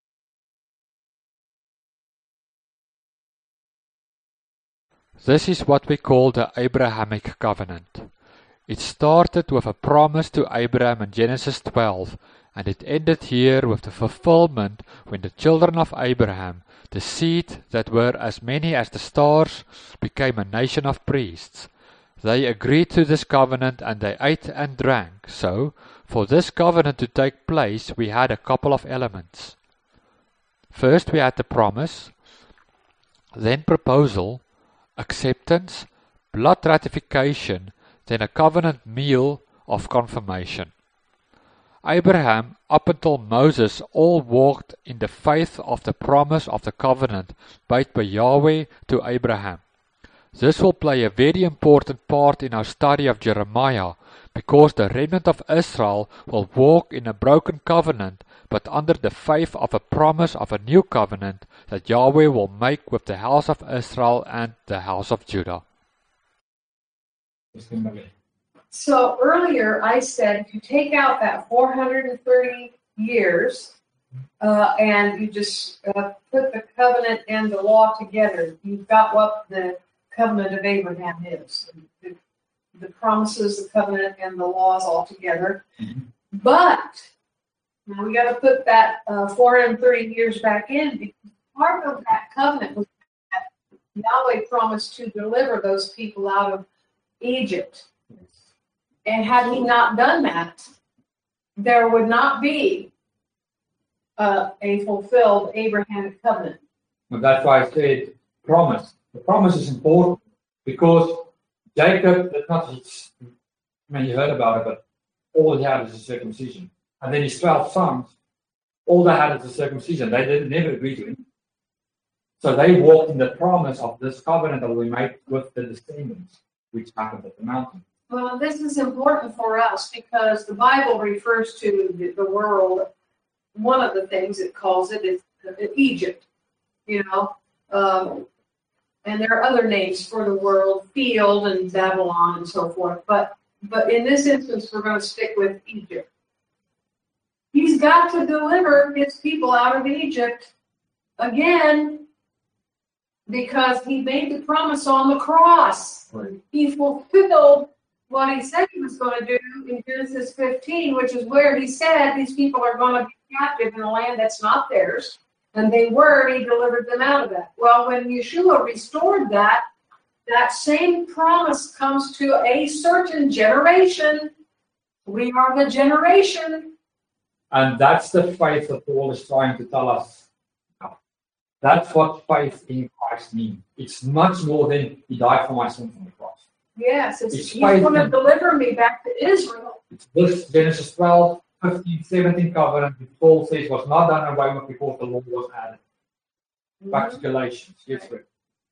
This is what we call the Abrahamic covenant. It started with a promise to Abraham in Genesis twelve, and it ended here with the fulfillment when the children of Abraham, the seed that were as many as the stars, became a nation of priests. They agreed to this covenant and they ate and drank. So, for this covenant to take place, we had a couple of elements. First we had the promise, then proposal, acceptance, blood ratification, then a covenant meal of confirmation. Abraham, up until Moses, all walked in the faith of the promise of the covenant made by Yahweh to Abraham. This will play a very important part in our study of Jeremiah, because the remnant of Israel will walk in a broken covenant, but under the faith of a promise of a new covenant that Yahweh will make with the house of Israel and the house of Judah. So earlier I said if you take out that four hundred thirty years uh, and you just uh, put the covenant and the law together, you've got what the covenant of Abraham is. The, the promises, the covenant, and the laws all together. Mm-hmm. But now we got to put that uh, four hundred thirty years back in, because part of that covenant was that Yahweh promised to deliver those people out of Egypt. And had he not done that, there would not be uh, a fulfilled Abrahamic covenant. And that's why I said promise. The promise is important because Jacob, that's not, I mean, you heard about it, but all he had is a circumcision. And then his twelve sons, all they had is a circumcision. They didn't never agree to it. So they walked in the promise of this covenant that we made with the descendants, which happened at the mountain. Well, this is important for us because the Bible refers to the, the world. One of the things it calls it is Egypt, you know, um, and there are other names for the world, field and Babylon and so forth. But but in this instance, we're going to stick with Egypt. He's got to deliver his people out of Egypt again because he made the promise on the cross. Right. He fulfilled what he said he was going to do in Genesis fifteen, which is where he said these people are going to be captive in a land that's not theirs. And they were, and he delivered them out of that. Well, when Yeshua restored that, that same promise comes to a certain generation. We are the generation. And that's the faith that Paul is trying to tell us. That's what faith in Christ means. It's much more than he died for my sins on the cross. Yes, it's, It's he's going to faith. deliver me back to Israel. It's this Genesis twelve, fifteen, seventeen covenant that Paul says was not done away with because the law was added. Back to Galatians. Yes, sir.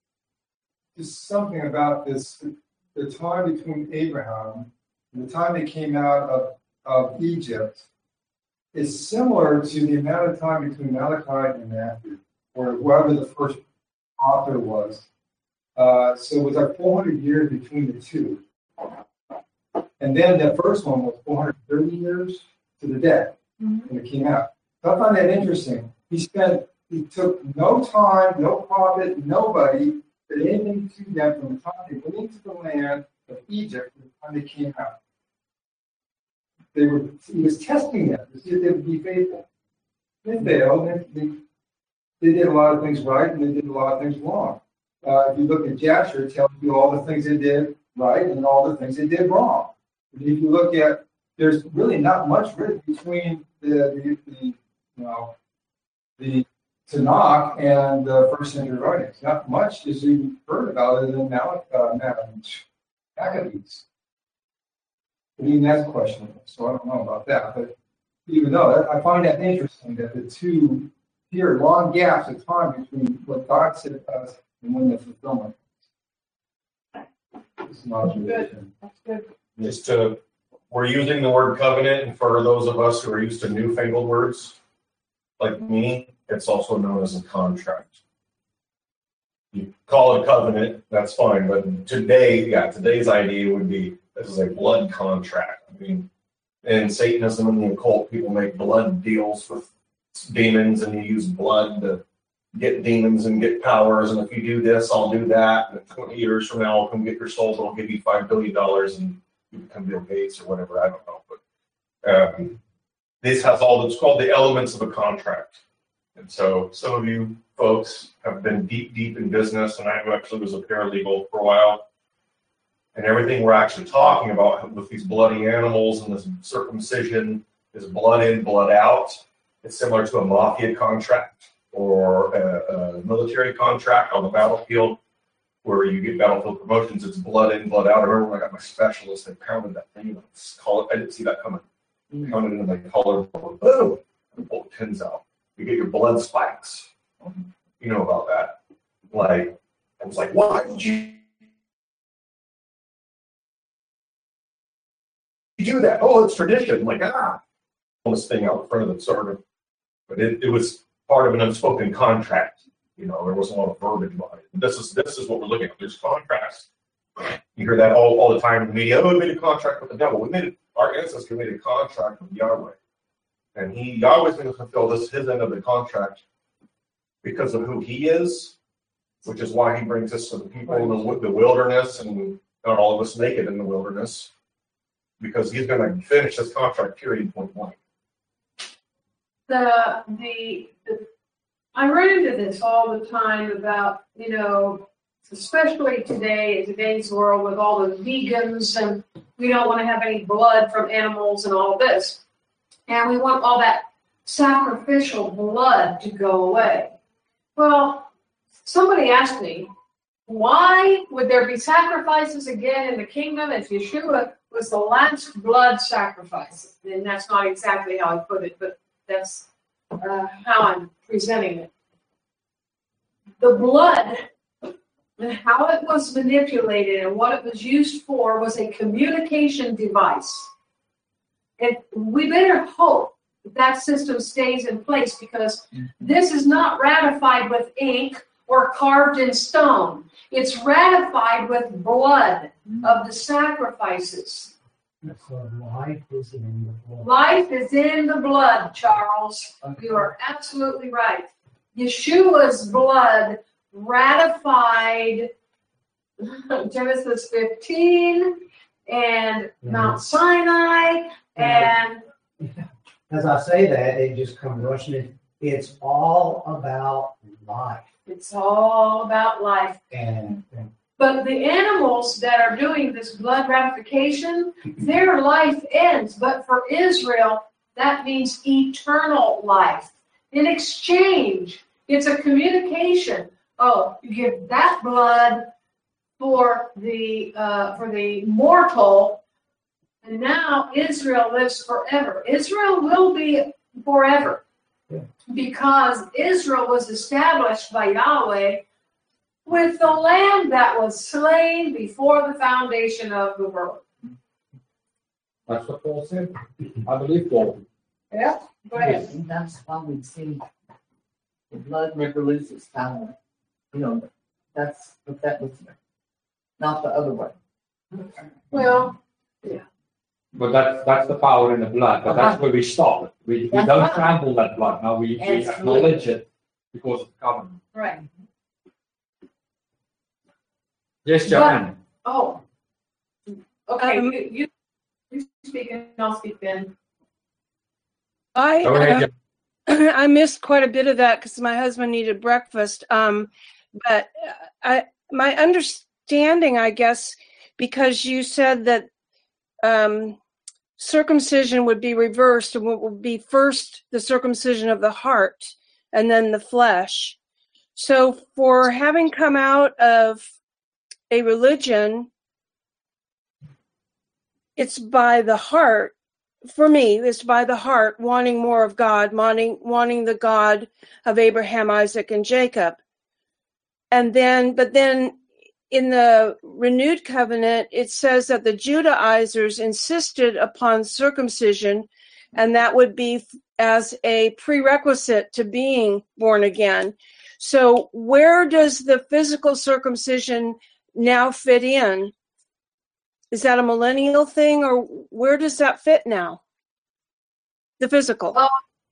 Just something about this, the time between Abraham and the time they came out of, of Egypt, is similar to the amount of time between Malachi and Matthew, or whoever the first author was. Uh, so it was like four hundred years between the two. And then the first one was four hundred thirty years to the death mm-hmm. when it came out. So I find that interesting. He spent, he took no time, no prophet, nobody did anything to them from the time they went into the land of Egypt to the time they came out. They were, he was testing them to see if they would be faithful. They failed. They, they, they did a lot of things right and they did a lot of things wrong. Uh, if you look at Jasher, it tells you all the things they did right and all the things they did wrong. But if you look at, there's really not much written between the, the, the you know, the Tanakh and the first century writings. Not much is even heard about it than Malachi, uh, Maccabees. I mean, that's questionable, so I don't know about that. But even though that, I find that interesting that the two here long gaps of time between what God said to us and when the fulfillment is. It's an observation. That's good. Just to, we're using the word covenant, and for those of us who are used to newfangled words, like me, it's also known as a contract. You call it a covenant, that's fine, but today, yeah, today's idea would be this is a blood contract. I mean, in Satanism and the occult, people make blood deals with demons, and you use blood to get demons and get powers. And if you do this, I'll do that. And twenty years from now, I'll come get your soul. I'll give you five billion dollars and you become Bill Gates or whatever. I don't know. But um, this has all that's called the elements of a contract. And so some of you folks have been deep, deep in business, and I actually was a paralegal for a while. And everything we're actually talking about with these bloody animals and this circumcision is blood in, blood out. It's similar to a mafia contract or a, a military contract on the battlefield where you get battlefield promotions. It's blood in, blood out. I remember when I got my specialist, they pounded that thing. I didn't see that coming. They pounded it in the collar. Boom! And pulled the pins out. You get your blood spikes. You know about that. Like, I was like, why did you do that? Oh, it's tradition. Like, ah. Pull this thing out in front of the sergeant. But it, it was part of an unspoken contract. You know, there wasn't a lot of verbiage about it. This is this is what we're looking at. There's contracts. You hear that all, all the time in the media. Oh, we made a contract with the devil. We made it, our ancestor made a contract with Yahweh. And he Yahweh's going to fulfill this his end of the contract because of who he is, which is why he brings us to the people in the, the wilderness and not all of us naked in the wilderness. Because he's going to finish this contract, period, point blank. The, the, the, I run into this all the time about, you know, especially today, in today's world with all the vegans and we don't want to have any blood from animals and all this. And we want all that sacrificial blood to go away. Well, somebody asked me, why would there be sacrifices again in the kingdom if Yeshua was the last blood sacrifice? And that's not exactly how I put it, but that's uh, how I'm presenting it. The blood, and how it was manipulated and what it was used for was a communication device. And we better hope that that system stays in place because this is not ratified with ink or carved in stone. It's ratified with blood of the sacrifices. So life is in the blood. Life is in the blood, Charles. You are absolutely right. Yeshua's blood ratified Genesis fifteen and yeah. Mount Sinai and... As I say that, it just comes rushing in. It's all about life. It's all about life. And, and But the animals that are doing this blood ratification, their life ends. But for Israel, that means eternal life. In exchange, it's a communication. Oh, you give that blood for the uh, for the mortal, and now Israel lives forever. Israel will be forever because Israel was established by Yahweh with the lamb that was slain before the foundation of the world. That's what Paul said. I believe Paul. Yeah. Go ahead. And that's why we see the blood never loses power. You know, that's what that was, not the other way. Well, But that's, that's the power in the blood, but that's where we stop it. We, we That's don't right. trample that blood. Now we, we Absolutely. acknowledge it because of covenant. right. Yes, Joanne. Oh. Okay, Um, you, you, you speak and I'll speak then. I Go ahead, uh, I missed quite a bit of that because my husband needed breakfast. Um, but uh, I my understanding, I guess, because you said that um, circumcision would be reversed, and what would be first the circumcision of the heart, and then the flesh. So, for having come out of a religion, it's by the heart. For me, it's by the heart, wanting more of God, wanting wanting the God of Abraham, Isaac, and Jacob. And then, but then in the renewed covenant, it says that the Judaizers insisted upon circumcision, and that would be as a prerequisite to being born again. So where does the physical circumcision now fit in? Is that a millennial thing, or where does that fit now? The physical. Oh,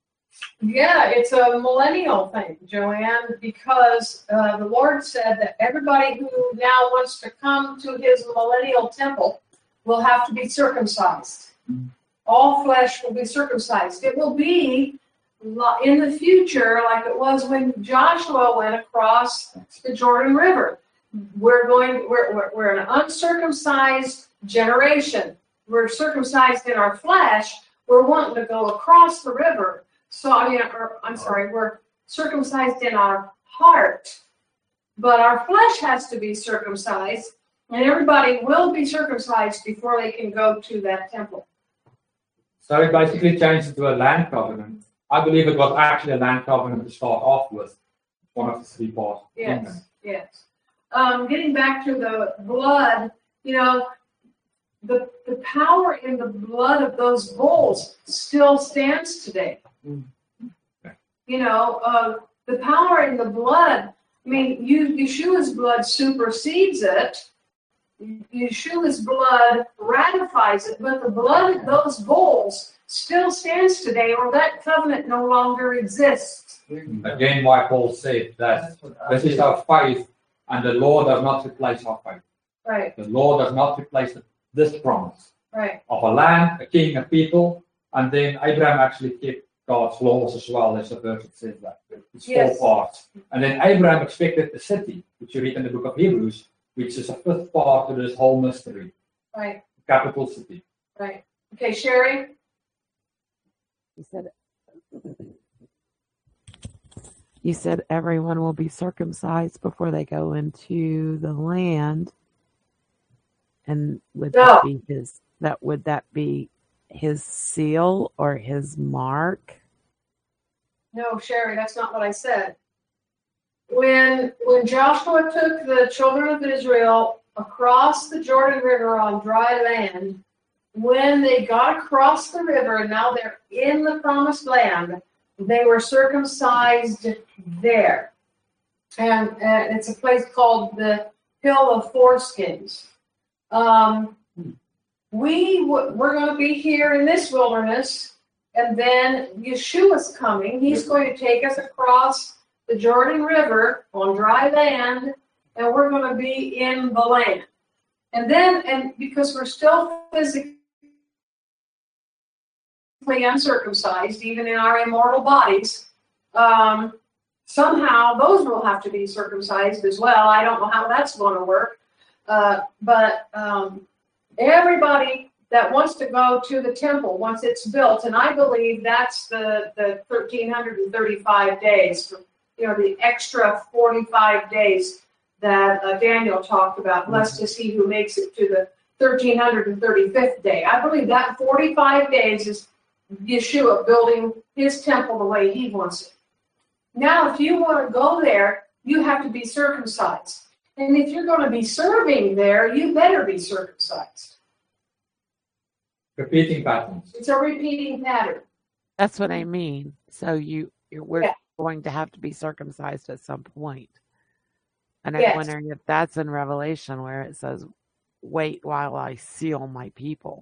yeah, it's a millennial thing, Joanne, because uh, the Lord said that everybody who now wants to come to his millennial temple will have to be circumcised. All flesh will be circumcised. It will be in the future like it was when Joshua went across the Jordan River. We're going. We're, we're we're an uncircumcised generation. We're circumcised in our flesh. We're wanting to go across the river. So I mean, or, I'm sorry. We're circumcised in our heart, but our flesh has to be circumcised, and everybody will be circumcised before they can go to that temple. So it basically changed it to a land covenant. I believe it was actually a land covenant to start off with, one of the three parts. Yes. Yes. Um, getting back to the blood, you know, the the power in the blood of those bulls still stands today. Mm. You know, uh, the power in the blood. I mean, you, Yeshua's blood supersedes it. Yeshua's blood ratifies it, but the blood of those bulls still stands today, or that covenant no longer exists. Again, why Paul said that this is our faith, and the law does not replace our faith. Right, The law does not replace this promise right, of a land, a king, a people, and then Abraham actually kept God's laws as well. There's a verse that says that. It's Yes. four parts. And then Abraham expected a city, which you read in the book of Hebrews, which is a fifth part to this whole mystery. right, Capital city. right. Okay, Sherry? You said you said everyone will be circumcised before they go into the land. And would No. that be his that would that be his seal or his mark? No, Sherry, that's not what I said. When when Joshua took the children of Israel across the Jordan River on dry land, when they got across the river and now they're in the promised land, they were circumcised there. And, and it's a place called the Hill of Foreskins. Um, we w- we're going to be here in this wilderness, and then Yeshua's coming. He's going to take us across the Jordan River on dry land, and we're going to be in the land. And then, and because we're still physically uncircumcised, even in our immortal bodies, um, somehow those will have to be circumcised as well. I don't know how that's going to work. Uh, but um, everybody that wants to go to the temple once it's built, and I believe that's the, the one thousand three hundred thirty-five days, you know, the extra forty-five days that uh, Daniel talked about. Blessed is he who makes it to the one thousand three hundred thirty-fifth day. I believe that forty-five days is Yeshua building his temple the way he wants it. Now, if you want to go there, you have to be circumcised. And if you're going to be serving there, you better be circumcised. Repeating patterns. It's a repeating pattern. That's what I mean. So you, you're, we're Yeah. going to have to be circumcised at some point. And I'm Yes. wondering if that's in Revelation where it says, wait while I seal my people.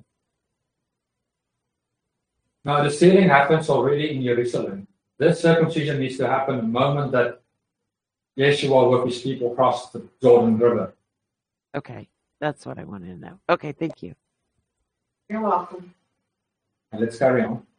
Now, the sealing happens already in Jerusalem. This circumcision needs to happen the moment that Yeshua with his people crossed the Jordan River. Okay. That's what I wanted to know. Okay. Thank you. You're welcome. And let's carry on.